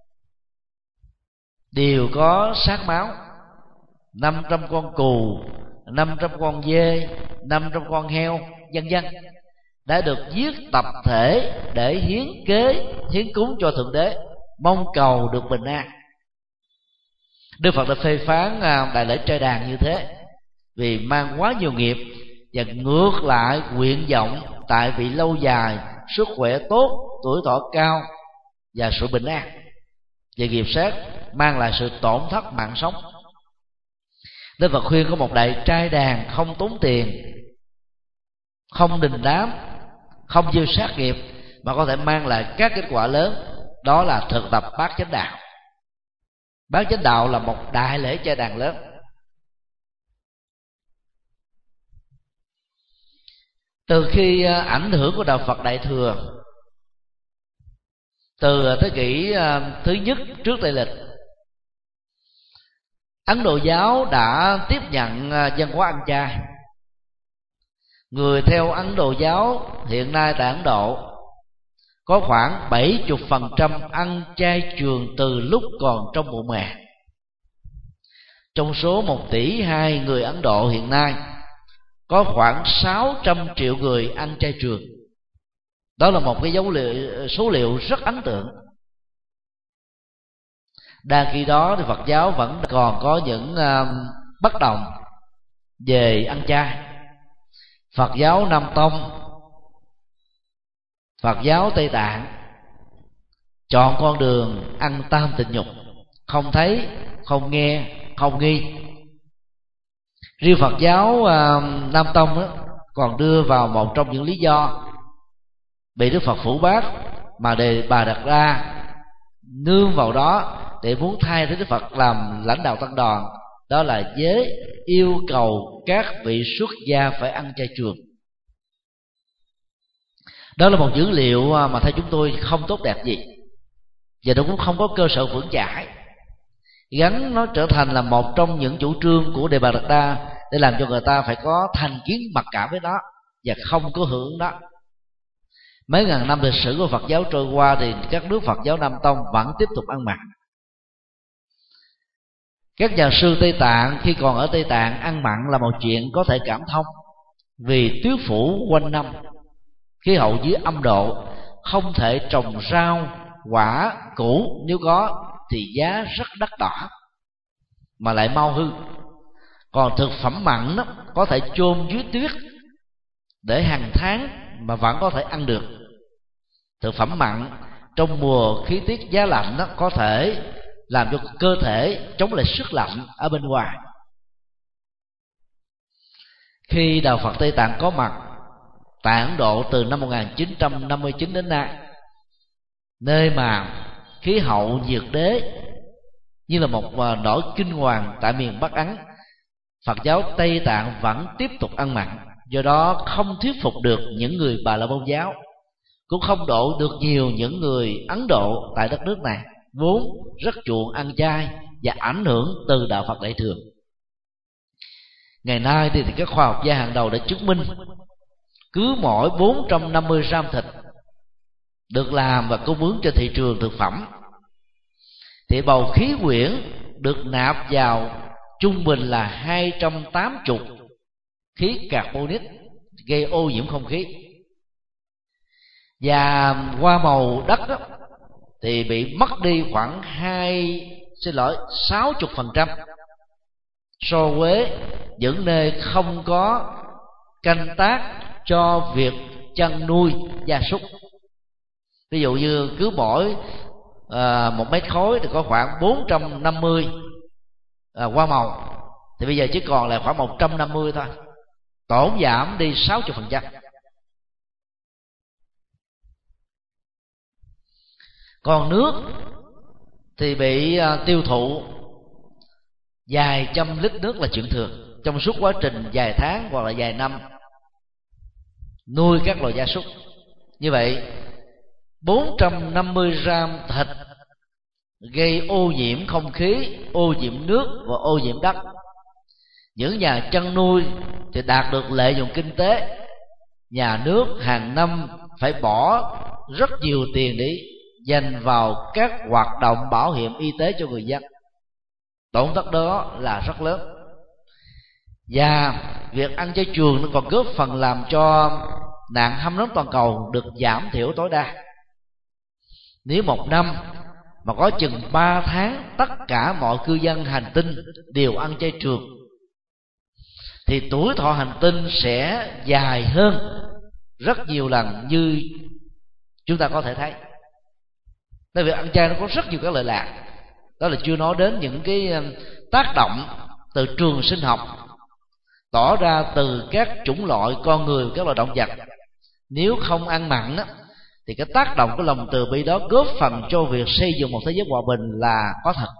đều có sát máu. Năm trăm con cừu, năm trăm con dê, năm trăm con heo, vân vân đã được giết tập thể để hiến kế, hiến cúng cho Thượng Đế, mong cầu được bình an. Đức Phật đã phê phán đại lễ trai đàn như thế, vì mang quá nhiều nghiệp và ngược lại nguyện vọng tại vị lâu dài, sức khỏe tốt, tuổi thọ cao và sự bình an, và nghiệp sát mang lại sự tổn thất mạng sống. Đức Phật khuyên có một đại trai đàn không tốn tiền, không đình đám, không gieo sát nghiệp, mà có thể mang lại các kết quả lớn. Đó là thực tập bát chánh đạo. Bát chánh đạo là một đại lễ trai đàn lớn. Từ khi ảnh hưởng của đạo Phật Đại thừa, từ thế kỷ thứ nhất trước Tây lịch, Ấn Độ giáo đã tiếp nhận văn hóa ăn chay. Người theo Ấn Độ giáo hiện nay tại Ấn Độ có khoảng bảy mươi phần trăm ăn chay trường từ lúc còn trong bụng mẹ. Trong số một tỷ hai người Ấn Độ hiện nay, có khoảng sáu trăm triệu người ăn chay trường. Đó là một cái dấu liệu, số liệu rất ấn tượng. Đang khi đó thì Phật giáo vẫn còn có những uh, bất đồng về ăn chay. Phật giáo Nam Tông, Phật giáo Tây Tạng chọn con đường ăn tam tịnh nhục, không thấy, không nghe, không nghi. Riêng Phật giáo uh, Nam Tông đó, còn đưa vào một trong những lý do bị Đức Phật phủ bác mà đề bà đặt ra nương vào đó để muốn thay thế Đức Phật làm lãnh đạo tăng đoàn, đó là giới yêu cầu các vị xuất gia phải ăn chay trường. Đó là một dữ liệu mà theo chúng tôi không tốt đẹp gì, và nó cũng không có cơ sở vững chãi, gắn nó trở thành là một trong những chủ trương của Đề Bà Đạt Đa để làm cho người ta phải có thành kiến mặc cảm với nó và không có hưởng đó. Mấy ngàn năm lịch sử của Phật giáo trôi qua thì các nước Phật giáo Nam Tông vẫn tiếp tục ăn mặn. Các nhà sư Tây Tạng khi còn ở Tây Tạng ăn mặn là một chuyện có thể cảm thông, vì tứ phủ quanh năm khí hậu dưới âm độ không thể trồng rau quả củ, nếu có thì giá rất đắt đỏ mà lại mau hư. Còn thực phẩm mặn đó có thể chôn dưới tuyết để hàng tháng mà vẫn có thể ăn được. Thực phẩm mặn trong mùa khí tiết giá lạnh đó có thể làm cho cơ thể chống lại sức lạnh ở bên ngoài. Khi Đạo Phật Tây Tạng có mặt tại Ấn Độ từ năm một nghìn chín trăm năm mươi chín đến nay, nơi mà khí hậu nhiệt đới như là một nỗi kinh hoàng tại miền Bắc Ấn, Phật giáo Tây Tạng vẫn tiếp tục ăn mặn. Do đó không thuyết phục được những người Bà La Môn giáo, cũng không độ được nhiều những người Ấn Độ tại đất nước này vốn rất chuộng ăn chay và ảnh hưởng từ Đạo Phật Đại Thừa. Ngày nay thì, thì các khoa học gia hàng đầu đã chứng minh cứ mỗi bốn trăm năm mươi gram thịt được làm và cung ứng cho thị trường thực phẩm thì bầu khí quyển được nạp vào trung bình là hai trăm tám mươi khí carbonic gây ô nhiễm không khí. Và hoa màu đất đó, thì bị mất đi khoảng hai xin lỗi sáu mươi phần trăm so với những nơi không có canh tác cho việc chăn nuôi gia súc. Ví dụ như cứ mỗi à, một mét khối thì có khoảng bốn trăm năm mươi à, hoa màu, thì bây giờ chỉ còn là khoảng một trăm năm mươi thôi, tổn giảm đi sáu mươi phần trăm. Còn nước thì bị à, tiêu thụ vài trăm lít nước là chuyện thường trong suốt quá trình vài tháng hoặc là vài năm nuôi các loài gia súc. Như vậy bốn trăm năm mươi gram thịt gây ô nhiễm không khí, ô nhiễm nước và ô nhiễm đất. Những nhà chăn nuôi thì đạt được lợi nhuận kinh tế, nhà nước hàng năm phải bỏ rất nhiều tiền để dành vào các hoạt động bảo hiểm y tế cho người dân. Tổn thất đó là rất lớn. Và việc ăn chay trường nó còn góp phần làm cho nạn hâm nóng toàn cầu được giảm thiểu tối đa. Nếu một năm mà có chừng ba tháng tất cả mọi cư dân hành tinh đều ăn chay trường thì tuổi thọ hành tinh sẽ dài hơn rất nhiều lần như chúng ta có thể thấy. Tại vì ăn chay nó có rất nhiều các lợi lạc. Đó là chưa nói đến những cái tác động từ trường sinh học tỏ ra từ các chủng loại con người, các loài động vật. Nếu không ăn mặn đó, thì cái tác động của lòng từ bi đó góp phần cho việc xây dựng một thế giới hòa bình là có thật.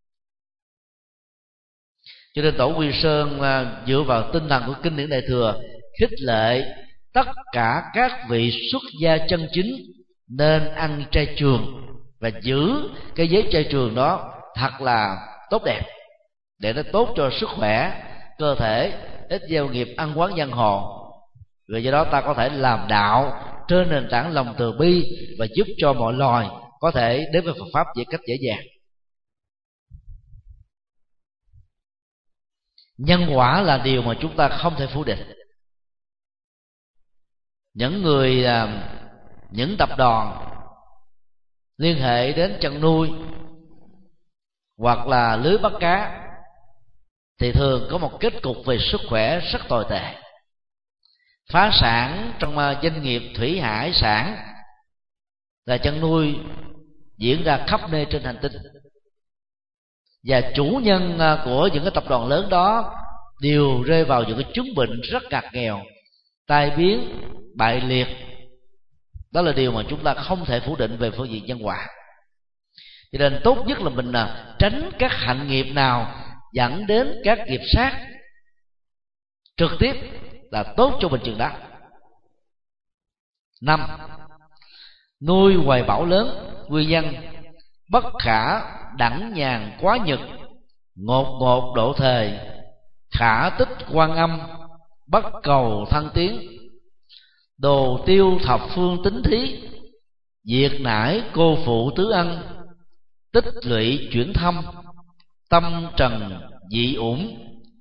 Cho nên Tổ Quy Sơn dựa vào tinh thần của kinh điển Đại Thừa khích lệ tất cả các vị xuất gia chân chính nên ăn chay trường và giữ cái giới chay trường đó thật là tốt đẹp, để nó tốt cho sức khỏe cơ thể, ít gieo nghiệp ăn quán giang hồ. Vì do đó ta có thể làm đạo trên nền tảng lòng từ bi và giúp cho mọi loài có thể đến với Phật pháp dễ cách dễ dàng. Nhân quả là điều mà chúng ta không thể phủ định. Những người, những tập đoàn liên hệ đến chăn nuôi hoặc là lưới bắt cá thì thường có một kết cục về sức khỏe rất tồi tệ. Phá sản trong doanh nghiệp thủy hải sản là chăn nuôi diễn ra khắp nơi trên hành tinh, và chủ nhân của những cái tập đoàn lớn đó đều rơi vào những cái chứng bệnh rất ngặt nghèo, tai biến, bại liệt. Đó là điều mà chúng ta không thể phủ định về phương diện nhân quả. Cho nên tốt nhất là mình tránh các hạnh nghiệp nào dẫn đến các nghiệp sát trực tiếp là tốt cho mình chừng đó. Năm, nuôi hoài bão lớn. Nguyên nhân: bất khả đẳng nhàn quá nhật, ngột ngột độ thề, khả tích quan âm, bất cầu thăng tiến, đồ tiêu thập phương tính thí, diệt nải cô phụ tứ ân, tích lụy chuyển thâm, tâm trần dị uổng,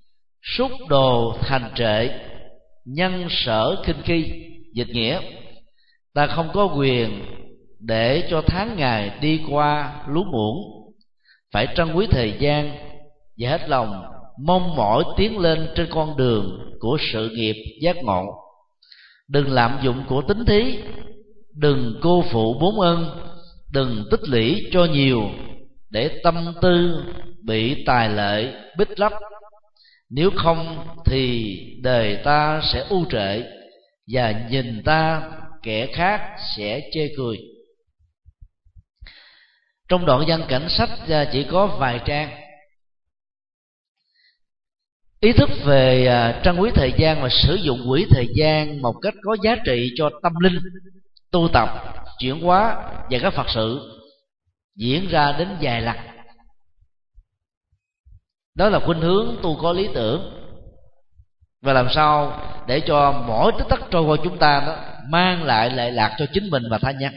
xúc đồ thành trệ, nhân sở khinh khi. Dịch nghĩa: Ta không có quyền để cho tháng ngày đi qua lú muộn, phải trân quý thời gian và hết lòng mong mỏi tiến lên trên con đường của sự nghiệp giác ngộ. Đừng lạm dụng của tính thí, đừng cô phụ bốn ân, đừng tích lũy cho nhiều để tâm tư bị tài lệ bích lấp. Nếu không thì đời ta sẽ u trệ, và nhìn ta kẻ khác sẽ chê cười. Trong đoạn văn cảnh sách chỉ có vài trang. Ý thức về trân quý thời gian và sử dụng quỹ thời gian một cách có giá trị cho tâm linh, tu tập, chuyển hóa và các Phật sự diễn ra đến vài lần. Đó là khuynh hướng tu có lý tưởng. Và làm sao để cho mỗi tích tắc trôi qua chúng ta đó mang lại lệ lạc cho chính mình và tha nhân.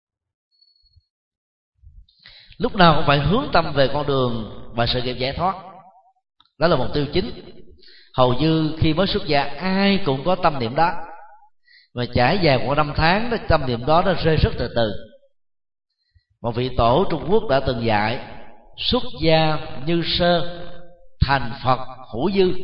Lúc nào cũng phải hướng tâm về con đường và sự nghiệp giải thoát. Đó là mục tiêu chính. Hầu như khi mới xuất gia ai cũng có tâm niệm đó, và trải dài qua năm tháng đó, tâm niệm đó nó rơi rất từ từ. Một vị tổ Trung Quốc đã từng dạy: xuất gia như sơ, thành Phật hữu dư.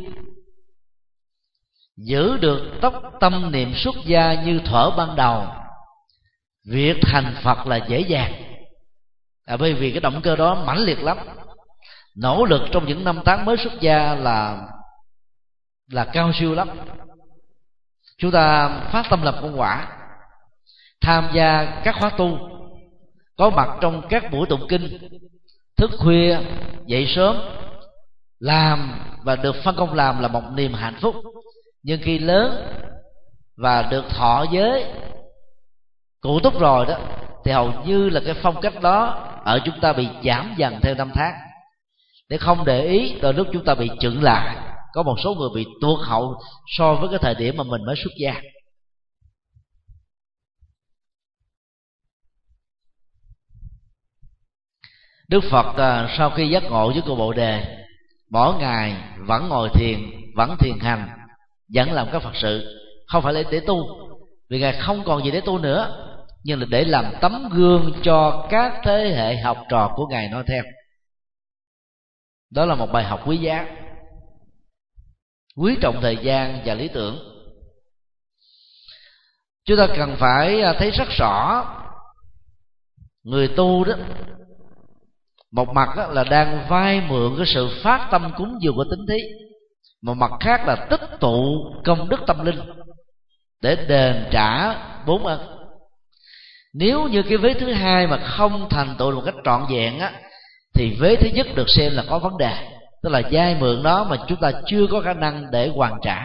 Giữ được tốc tâm niệm xuất gia như thuở ban đầu, việc thành Phật là dễ dàng. À, bởi vì cái động cơ đó mãnh liệt lắm. Nỗ lực trong những năm tháng mới xuất gia là là cao siêu lắm. Chúng ta phát tâm lập công quả, tham gia các khóa tu, có mặt trong các buổi tụng kinh, thức khuya dậy sớm, làm và được phân công làm là một niềm hạnh phúc. Nhưng khi lớn và được thọ giới cụ túc rồi đó, thì hầu như là cái phong cách đó ở chúng ta bị giảm dần theo năm tháng. Để không để ý, đôi lúc chúng ta bị chững lại. Có một số người bị tuột hậu so với cái thời điểm mà mình mới xuất gia. Đức Phật sau khi giác ngộ với cô Bồ Đề, mỗi ngày vẫn ngồi thiền, vẫn thiền hành, vẫn làm các Phật sự. Không phải để tu, vì Ngài không còn gì để tu nữa, nhưng là để làm tấm gương cho các thế hệ học trò của Ngài nói theo. Đó là một bài học quý giá. Quý trọng thời gian và lý tưởng. Chúng ta cần phải thấy rất rõ, người tu đó, một mặt đó là đang vay mượn cái sự phát tâm cúng dường của tín thí, một mặt khác là tích tụ công đức tâm linh để đền trả bốn ân. Nếu như cái vế thứ hai mà không thành tựu một cách trọn vẹn á, thì vế thứ nhất được xem là có vấn đề. Tức là vay mượn đó mà chúng ta chưa có khả năng để hoàn trả.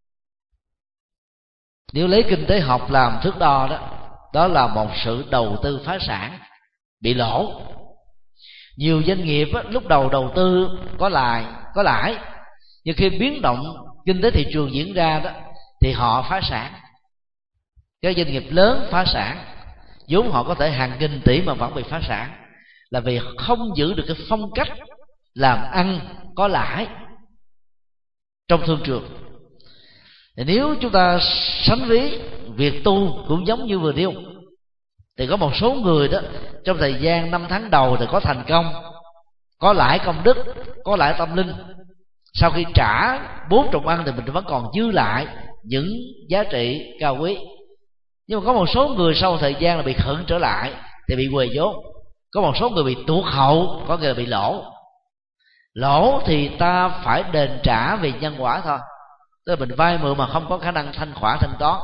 Nếu lấy kinh tế học làm thước đo đó, đó là một sự đầu tư phá sản, bị lỗ. Nhiều doanh nghiệp á, lúc đầu đầu tư có lãi, có lãi, nhưng khi biến động kinh tế thị trường diễn ra đó, thì họ phá sản. Các doanh nghiệp lớn phá sản, vốn họ có thể hàng nghìn tỷ mà vẫn bị phá sản, là vì không giữ được cái phong cách làm ăn có lãi trong thương trường. Thì nếu chúng ta sánh ví việc tu cũng giống như vừa nêu, thì có một số người đó trong thời gian năm tháng đầu thì có thành công, có lãi công đức, có lãi tâm linh. Sau khi trả bốn trọng ăn thì mình vẫn còn dư lại những giá trị cao quý. Nhưng mà có một số người sau thời gian là bị khựng trở lại thì bị quề vốn. Có một số người bị tuột hậu, có người là bị lỗ. Lỗ thì ta phải đền trả vì nhân quả thôi. Tức là mình vay mượn mà không có khả năng thanh khoản thanh toán,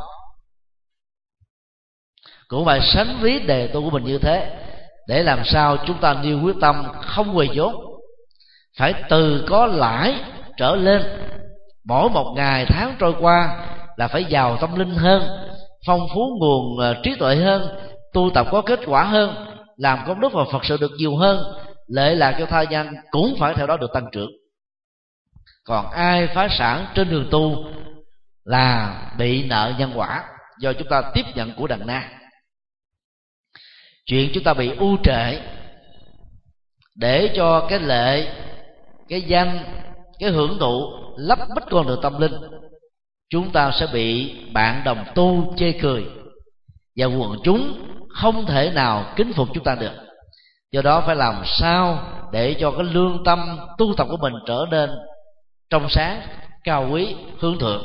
cũng phải sánh ví đề tu của mình như thế, để làm sao chúng ta nêu quyết tâm không quề vốn, phải từ có lãi trở lên. Mỗi một ngày tháng trôi qua là phải giàu tâm linh hơn, phong phú nguồn trí tuệ hơn, tu tập có kết quả hơn, làm công đức và Phật sự được nhiều hơn, lệ lạc cho tha nhân cũng phải theo đó được tăng trưởng. Còn ai phá sản trên đường tu là bị nợ nhân quả do chúng ta tiếp nhận của đằng na. Chuyện chúng ta bị u trệ để cho cái lệ, cái danh, cái hưởng thụ lấp bích con đường tâm linh, chúng ta sẽ bị bạn đồng tu chê cười. và quần chúng không thể nào kính phục chúng ta được. Do đó phải làm sao để cho cái lương tâm tu tập của mình trở nên trong sáng, cao quý, hướng thượng.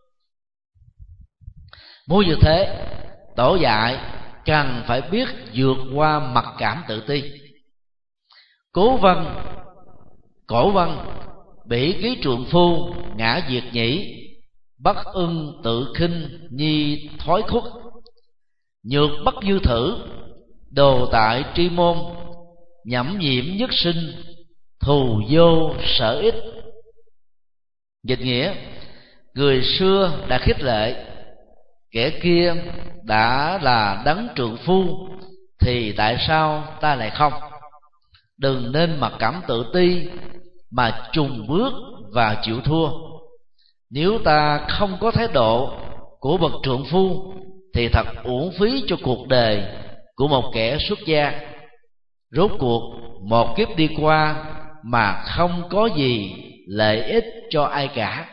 Muốn như thế, tổ dạy cần phải biết vượt qua mặc cảm tự ti. Cố văn, cổ văn, bỉ ký trượng phu, ngã diệt nhĩ, bất ưng tự khinh, nhi thói khuất, nhược bất dư thử, đồ tại tri môn, nhẫm nhiễm nhất sinh, thù vô sở ích. Dịch nghĩa: người xưa đã khích lệ, kẻ kia đã là đấng trượng phu, thì tại sao ta lại không? Đừng nên mặc cảm tự ti mà chùng bước và chịu thua. Nếu ta không có thái độ của bậc trượng phu thì thật uổng phí cho cuộc đời của một kẻ xuất gia. Rốt cuộc một kiếp đi qua mà không có gì lợi ích cho ai cả.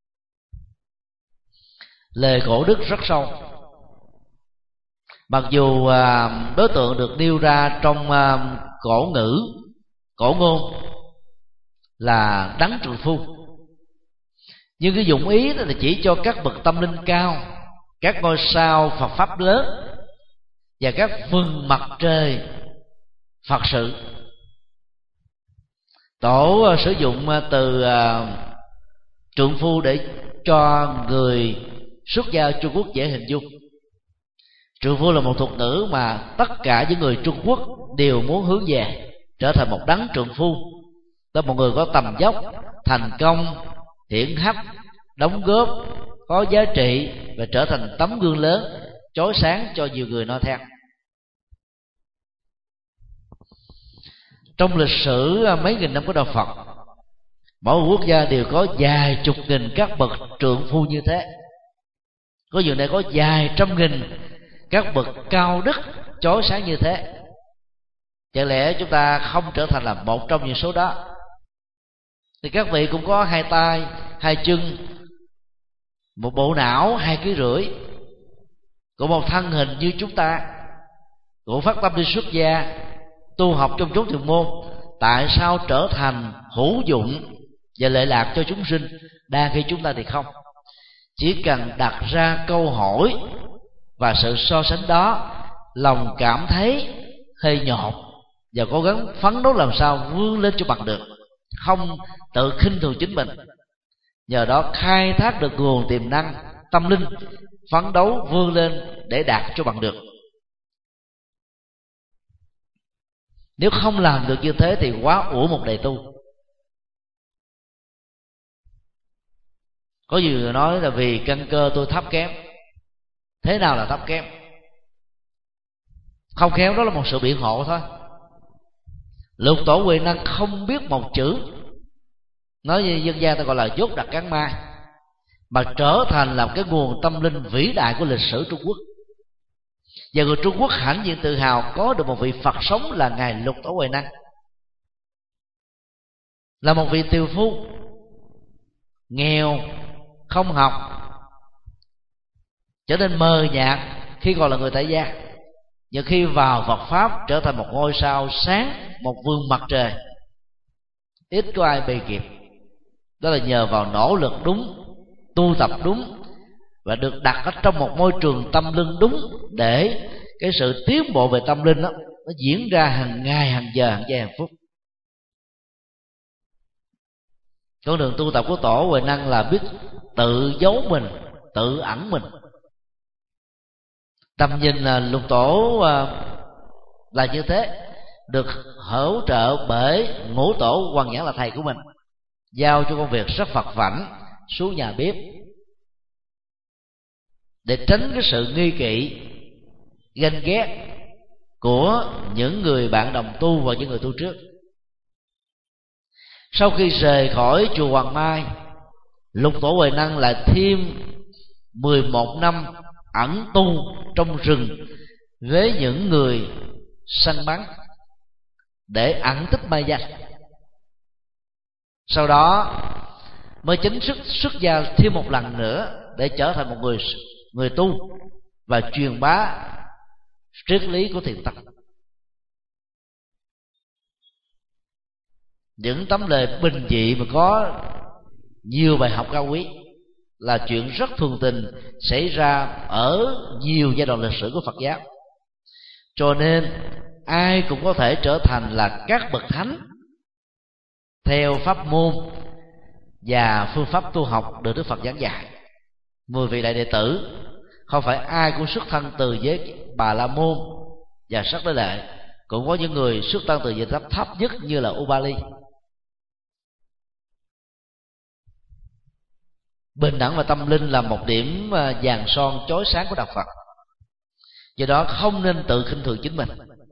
Lời cổ đức rất sâu. Mặc dù đối tượng được nêu ra trong cổ ngữ, cổ ngôn là đấng trượng phu, nhưng cái dụng ý đó là chỉ cho các bậc tâm linh cao, các ngôi sao Phật pháp lớn và các vầng mặt trời Phật sự. Tổ sử dụng từ trượng phu để cho người xuất gia Trung Quốc dễ hình dung. Trượng phu là một thuật ngữ mà tất cả những người Trung Quốc đều muốn hướng về, trở thành một đấng trượng phu, đó một người có tầm vóc, thành công, hiển hách, đóng góp, có giá trị và trở thành tấm gương lớn, chói sáng cho nhiều người noi theo. Trong lịch sử mấy nghìn năm của đạo Phật, mỗi quốc gia đều có vài chục nghìn các bậc trượng phu như thế. Có nhiều nơi có vài trăm nghìn các bậc cao đức chói sáng như thế. Chẳng lẽ chúng ta không trở thành là một trong những số đó? Thì các vị cũng có hai tay, hai chân, một bộ não hai ký rưỡi, của một thân hình như chúng ta, của phát tâm đi xuất gia, tu học trong chốn thiền môn. Tại sao trở thành hữu dụng và lợi lạc cho chúng sinh, đang khi chúng ta thì không? Chỉ cần đặt ra câu hỏi và sự so sánh đó, lòng cảm thấy hơi nhột và cố gắng phấn đấu làm sao vươn lên cho bằng được, không tự khinh thường chính mình. Nhờ đó khai thác được nguồn tiềm năng tâm linh, phấn đấu vươn lên để đạt cho bằng được. Nếu không làm được như thế thì quá uổng một đời tu. Có nhiều người nói là vì căn cơ tôi thấp kém. Thế nào là thấp kém? Không khéo đó là một sự biện hộ thôi. Lục tổ Huệ Năng không biết một chữ, nói như dân gian ta gọi là dốt đặt cán mai, mà trở thành làm cái nguồn tâm linh vĩ đại của lịch sử Trung Quốc. Và người Trung Quốc hãnh diện tự hào có được một vị Phật sống là ngài Lục Tổ Huệ Năng, là một vị tiều phu nghèo, không học, trở nên mờ nhạt khi còn là người tại gia, nhưng khi vào Phật pháp trở thành một ngôi sao sáng, một vương mặt trời, ít có ai bì kịp. Đó là nhờ vào nỗ lực đúng, tu tập đúng, và được đặt ở trong một môi trường tâm linh đúng, để cái sự tiến bộ về tâm linh đó, nó diễn ra hàng ngày, hàng giờ, hàng giây, hàng phút. Con đường tu tập của tổ Huệ Năng là biết tự giấu mình, tự ẩn mình. Tầm nhìn là Lục Tổ là như thế, được hỗ trợ bởi Ngũ Tổ Hoằng Nhãn là thầy của mình, giao cho công việc rất phật vảnh xuống nhà bếp, để tránh cái sự nghi kỵ, ganh ghét của những người bạn đồng tu và những người tu trước. Sau khi rời khỏi chùa Hoàng Mai, Lục Tổ Huệ Năng lại thêm mười một năm ẩn tu trong rừng với những người săn bắn để ẩn tích mai danh. Sau đó mới chính thức xuất gia thêm một lần nữa để trở thành một người người tu và truyền bá triết lý của thiền tông. Những tấm lời bình dị mà có nhiều bài học cao quý là chuyện rất thường tình xảy ra ở nhiều giai đoạn lịch sử của Phật giáo. Cho nên ai cũng có thể trở thành là các bậc thánh theo pháp môn và phương pháp tu học được Đức Phật giảng dạy. Mười vị đại đệ tử không phải ai cũng xuất thân từ giới Bà La Môn và Sắc Đế Lệ, cũng có những người xuất thân từ giới thấp thấp nhất như là Ubali. Bình đẳng và tâm linh là một điểm vàng son chói sáng của đạo Phật, do đó không nên tự khinh thường chính mình.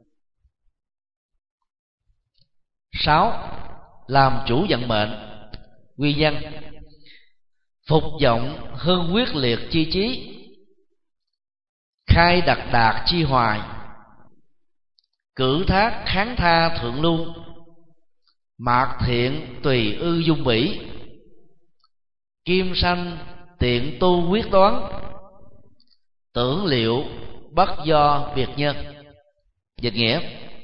Sáu, làm chủ vận mệnh. Nguyên nhân: phục vọng hơn quyết liệt chi trí, khai đặc đạt chi hoài, cử thác kháng tha thượng lưu, mạc thiện tùy ư dung bỉ, kim sanh tiện tu quyết đoán, tưởng liệu bất do việc nhân. Dịch nghĩa: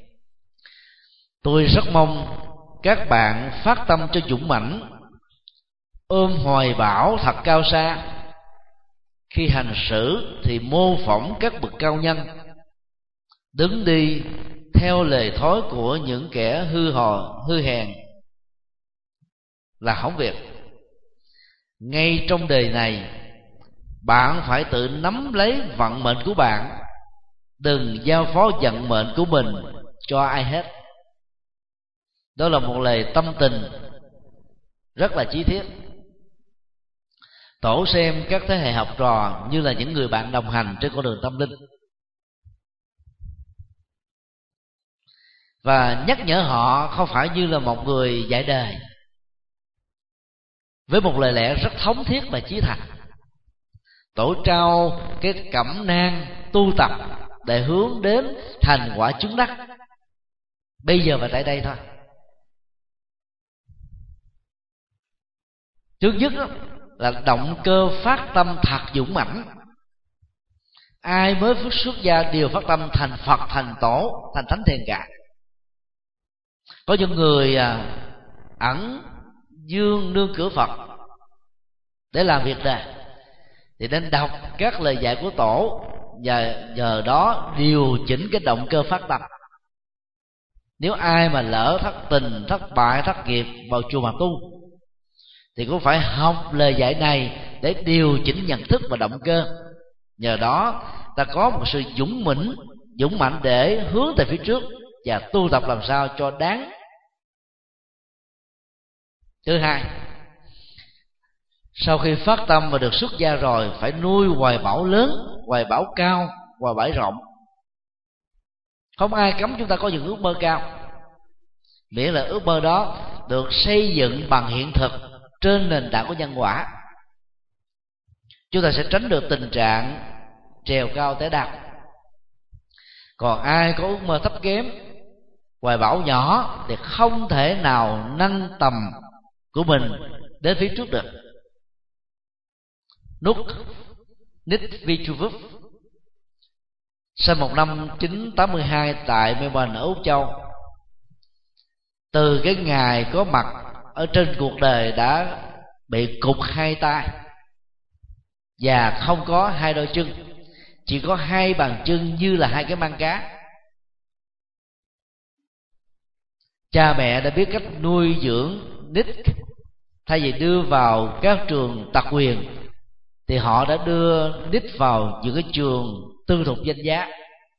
tôi rất mong các bạn phát tâm cho dũng mãnh, ôm hoài bão thật cao xa. Khi hành xử thì mô phỏng các bậc cao nhân, đứng đi theo lời thói của những kẻ hư hò hư hèn là hỏng việc. Ngay trong đời này, bạn phải tự nắm lấy vận mệnh của bạn, đừng giao phó vận mệnh của mình cho ai hết. Đó là một lời tâm tình rất là chí thiết. Tổ xem các thế hệ học trò như là những người bạn đồng hành trên con đường tâm linh, và nhắc nhở họ không phải như là một người dạy đời với một lời lẽ rất thống thiết và chí thành. Tổ trao cái cẩm nang tu tập để hướng đến thành quả chứng đắc bây giờ và tại đây thôi. Trước nhất là động cơ phát tâm thật dũng mãnh. Ai mới xuất gia đều phát tâm thành Phật, thành Tổ, thành Thánh Thiền cả. Có những người ẩn dương nương cửa Phật để làm việc này thì nên đọc các lời dạy của Tổ, và nhờ đó điều chỉnh cái động cơ phát tâm. Nếu ai mà lỡ thất tình, thất bại, thất nghiệp vào chùa mà tu thì cũng phải học lời dạy này để điều chỉnh nhận thức và động cơ. Nhờ đó ta có một sự dũng mãnh, dũng mạnh để hướng tới phía trước và tu tập làm sao cho đáng. Thứ hai, sau khi phát tâm và được xuất gia rồi, phải nuôi hoài bão lớn, hoài bão cao, hoài bão rộng. Không ai cấm chúng ta có những ước mơ cao, miễn là ước mơ đó được xây dựng bằng hiện thực trên nền tảng của nhân quả. Chúng ta sẽ tránh được tình trạng trèo cao té đau. Còn ai có ước mơ thấp kém, hoài bão nhỏ, thì không thể nào nâng tầm của mình đến phía trước được. Nút Nitvichuvuk sinh một năm chín tám hai tại Melbourne ở Úc Châu. Từ cái ngày có mặt ở trên cuộc đời đã bị cụt hai tay và không có hai đôi chân, chỉ có hai bàn chân như là hai cái măng cá. Cha mẹ đã biết cách nuôi dưỡng Nick. Thay vì đưa vào các trường特quyền thì họ đã đưa Nick vào những cái trường tư thục danh giá.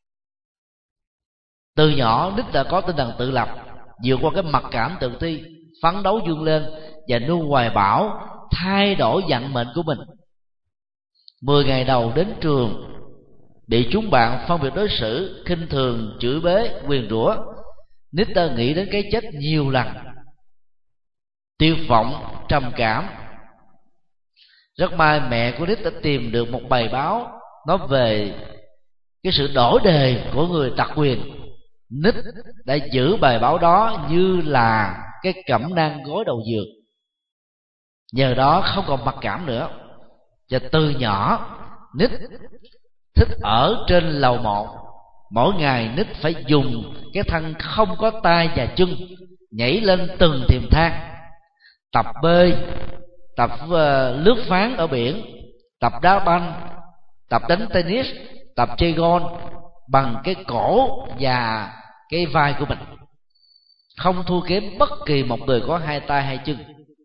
Từ nhỏ Nick đã có tinh thần tự lập, vượt qua cái mặc cảm tự ti, phấn đấu vươn lên và nuôi hoài bão thay đổi vận mệnh của mình. Mười ngày đầu đến trường bị chúng bạn phân biệt đối xử, khinh thường, chửi bới, nguyền rủa, Nick đã nghĩ đến cái chết nhiều lần, tuyệt vọng, trầm cảm. Rất may mẹ của Nick đã tìm được một bài báo nói về cái sự đổi đời của người tặc quyền. Nick đã giữ bài báo đó như là cái cẩm nang gối đầu giường. Nhờ đó không còn mặc cảm nữa. Và từ nhỏ Nick thích ở trên lầu một mỗi ngày Nít phải dùng cái thân không có tay và chân nhảy lên từng thềm thang, tập bơi, tập uh, lướt ván ở biển, tập đá banh, tập đánh tennis, tập chơi golf bằng cái cổ và cái vai của mình, không thua kém bất kỳ một người có hai tay hai chân.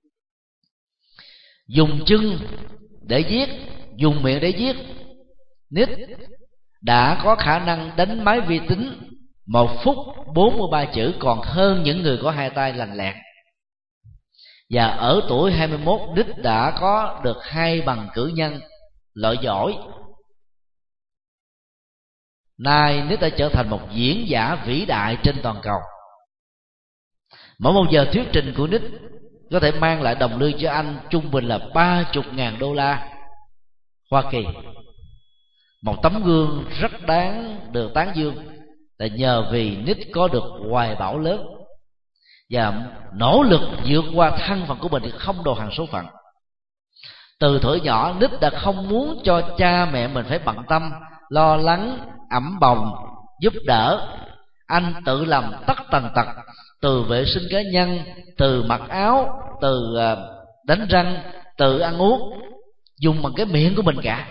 Dùng chân để giết, dùng miệng để giết, Nít đã có khả năng đánh máy vi tính một phút bốn mươi ba chữ còn hơn những người có hai tay lành lẹn. Và ở tuổi hai mươi mốt, Nít đã có được hai bằng cử nhân loại giỏi. Nay Nít đã trở thành một diễn giả vĩ đại trên toàn cầu. Mỗi một giờ thuyết trình của Nít có thể mang lại đồng lương cho anh trung bình là ba mươi ngàn đô la Hoa Kỳ. Một tấm gương rất đáng được tán dương, là nhờ vì Nít có được hoài bão lớn và nỗ lực vượt qua thân phận của mình thì không đồ hàng số phận. Từ thuở nhỏ, Nít đã không muốn cho cha mẹ mình phải bận tâm, lo lắng, ẵm bồng, giúp đỡ. Anh tự làm tất tần tật, từ vệ sinh cá nhân, từ mặc áo, từ đánh răng, từ ăn uống, dùng bằng cái miệng của mình cả.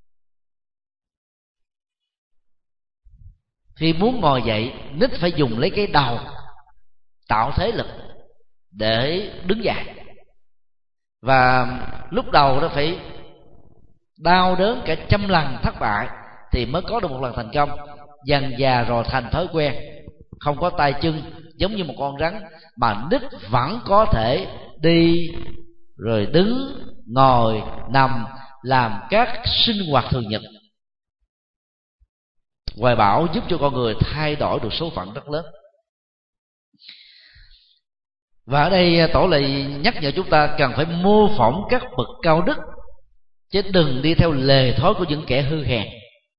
Khi muốn ngồi dậy, Nít phải dùng lấy cái đầu tạo thế lực để đứng dậy. Và lúc đầu nó phải đau đớn cả trăm lần thất bại thì mới có được một lần thành công. Dần dà rồi thành thói quen, không có tay chân, giống như một con rắn, mà Nít vẫn có thể đi rồi đứng, ngồi, nằm, làm các sinh hoạt thường nhật. Hoài bão giúp cho con người thay đổi được số phận rất lớn. Và ở đây Tổ Lệ nhắc nhở chúng ta cần phải mô phỏng các bậc cao đức, chứ đừng đi theo lề thói của những kẻ hư hèn.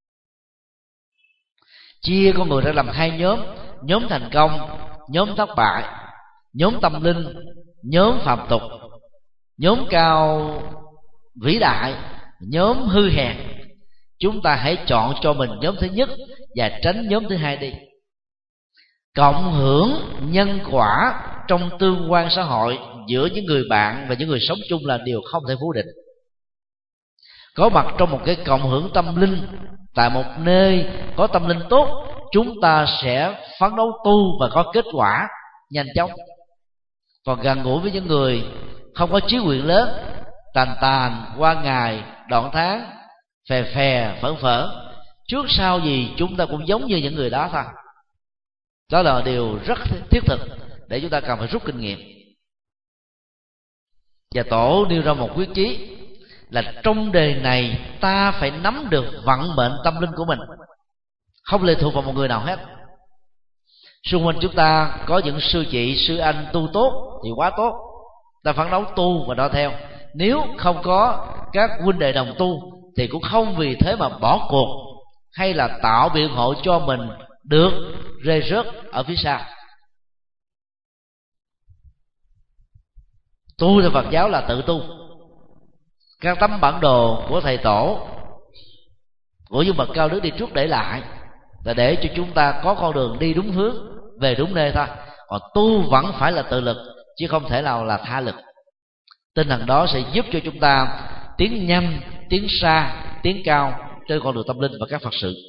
Chia con người ra làm hai nhóm: nhóm thành công, nhóm thất bại; nhóm tâm linh, nhóm phàm tục; nhóm cao vĩ đại, nhóm hư hèn. Chúng ta hãy chọn cho mình nhóm thứ nhất và tránh nhóm thứ hai đi. Cộng hưởng nhân quả trong tương quan xã hội giữa những người bạn và những người sống chung là điều không thể phủ định. Có mặt trong một cái cộng hưởng tâm linh tại một nơi có tâm linh tốt, chúng ta sẽ phấn đấu tu và có kết quả nhanh chóng. Còn gần gũi với những người không có chí nguyện lớn, tàn tàn qua ngày đoạn tháng, phè phè phởn phởn, trước sau gì chúng ta cũng giống như những người đó thôi. Đó là điều rất thiết thực để chúng ta cần phải rút kinh nghiệm. Và Tổ nêu ra một quyết chí là trong đời này ta phải nắm được vận mệnh tâm linh của mình, không lệ thuộc vào một người nào hết. Xung quanh chúng ta có những sư chị, sư anh tu tốt thì quá tốt, ta phấn đấu tu và đó theo. Nếu không có các huynh đệ đồng tu thì cũng không vì thế mà bỏ cuộc hay là tạo biện hộ cho mình được rơi rớt ở phía sau. Tu theo Phật giáo là tự tu. Các tấm bản đồ của thầy tổ, của những bậc cao đức đi trước để lại là để cho chúng ta có con đường đi đúng hướng, về đúng nơi thôi. Còn tu vẫn phải là tự lực, chứ không thể nào là tha lực. Tinh thần đó sẽ giúp cho chúng ta tiến nhanh, tiến xa, tiến cao trên con đường tâm linh và các Phật sự.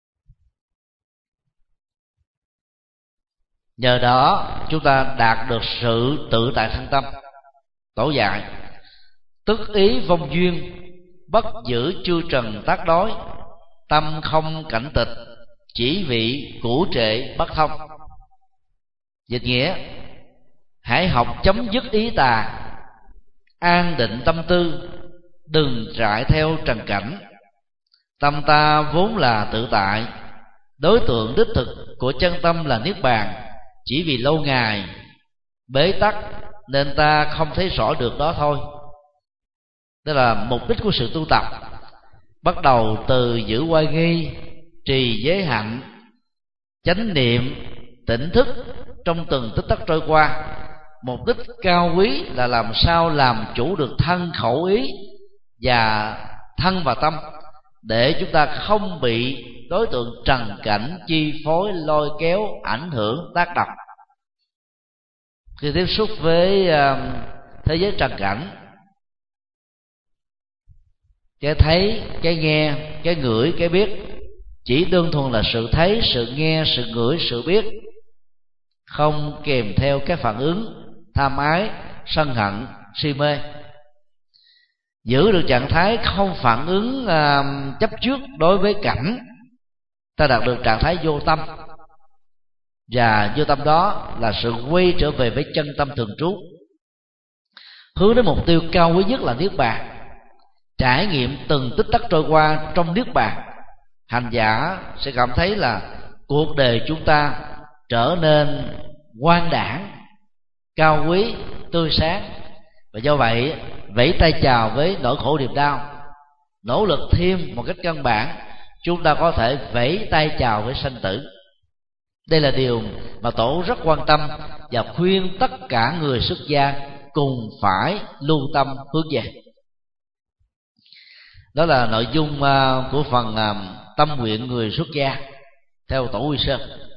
Nhờ đó chúng ta đạt được sự tự tại thân tâm. Tổ dạy: tức ý vong duyên, bất giữ chư trần tác đối, tâm không cảnh tịch, chỉ vị cũ trệ bất thông. Dịch nghĩa: hãy học chấm dứt ý tà, an định tâm tư, đừng trải theo trần cảnh. Tâm ta vốn là tự tại, đối tượng đích thực của chân tâm là niết bàn. Chỉ vì lâu ngày bế tắc nên ta không thấy rõ được đó thôi. Đó là mục đích của sự tu tập. Bắt đầu từ giữ oai nghi, trì giới hạnh, chánh niệm, tỉnh thức trong từng tích tắc trôi qua. Mục đích cao quý là làm sao làm chủ được thân khẩu ý và thân và tâm, để chúng ta không bị đối tượng trần cảnh chi phối, lôi kéo, ảnh hưởng, tác động. Khi tiếp xúc với uh, thế giới trần cảnh, cái thấy, cái nghe, cái ngửi, cái biết chỉ đơn thuần là sự thấy, sự nghe, sự ngửi, sự biết, không kèm theo các phản ứng tham ái, sân hận, si mê. Giữ được trạng thái không phản ứng uh, chấp trước đối với cảnh, ta đạt được trạng thái vô tâm. Và vô tâm đó là sự quay trở về với chân tâm thường trú, hướng đến mục tiêu cao quý nhất là niết bàn. Trải nghiệm từng tích tắc trôi qua trong niết bàn, hành giả sẽ cảm thấy là cuộc đời chúng ta trở nên quang đãng, cao quý, tươi sáng. Và do vậy vẫy tay chào với nỗi khổ niềm đau, nỗ lực thêm một cách căn bản, chúng ta có thể vẫy tay chào với sanh tử. Đây là điều mà Tổ rất quan tâm và khuyên tất cả người xuất gia cùng phải lưu tâm hướng về. Đó là nội dung của phần tâm nguyện người xuất gia theo Tổ Quy Sơn.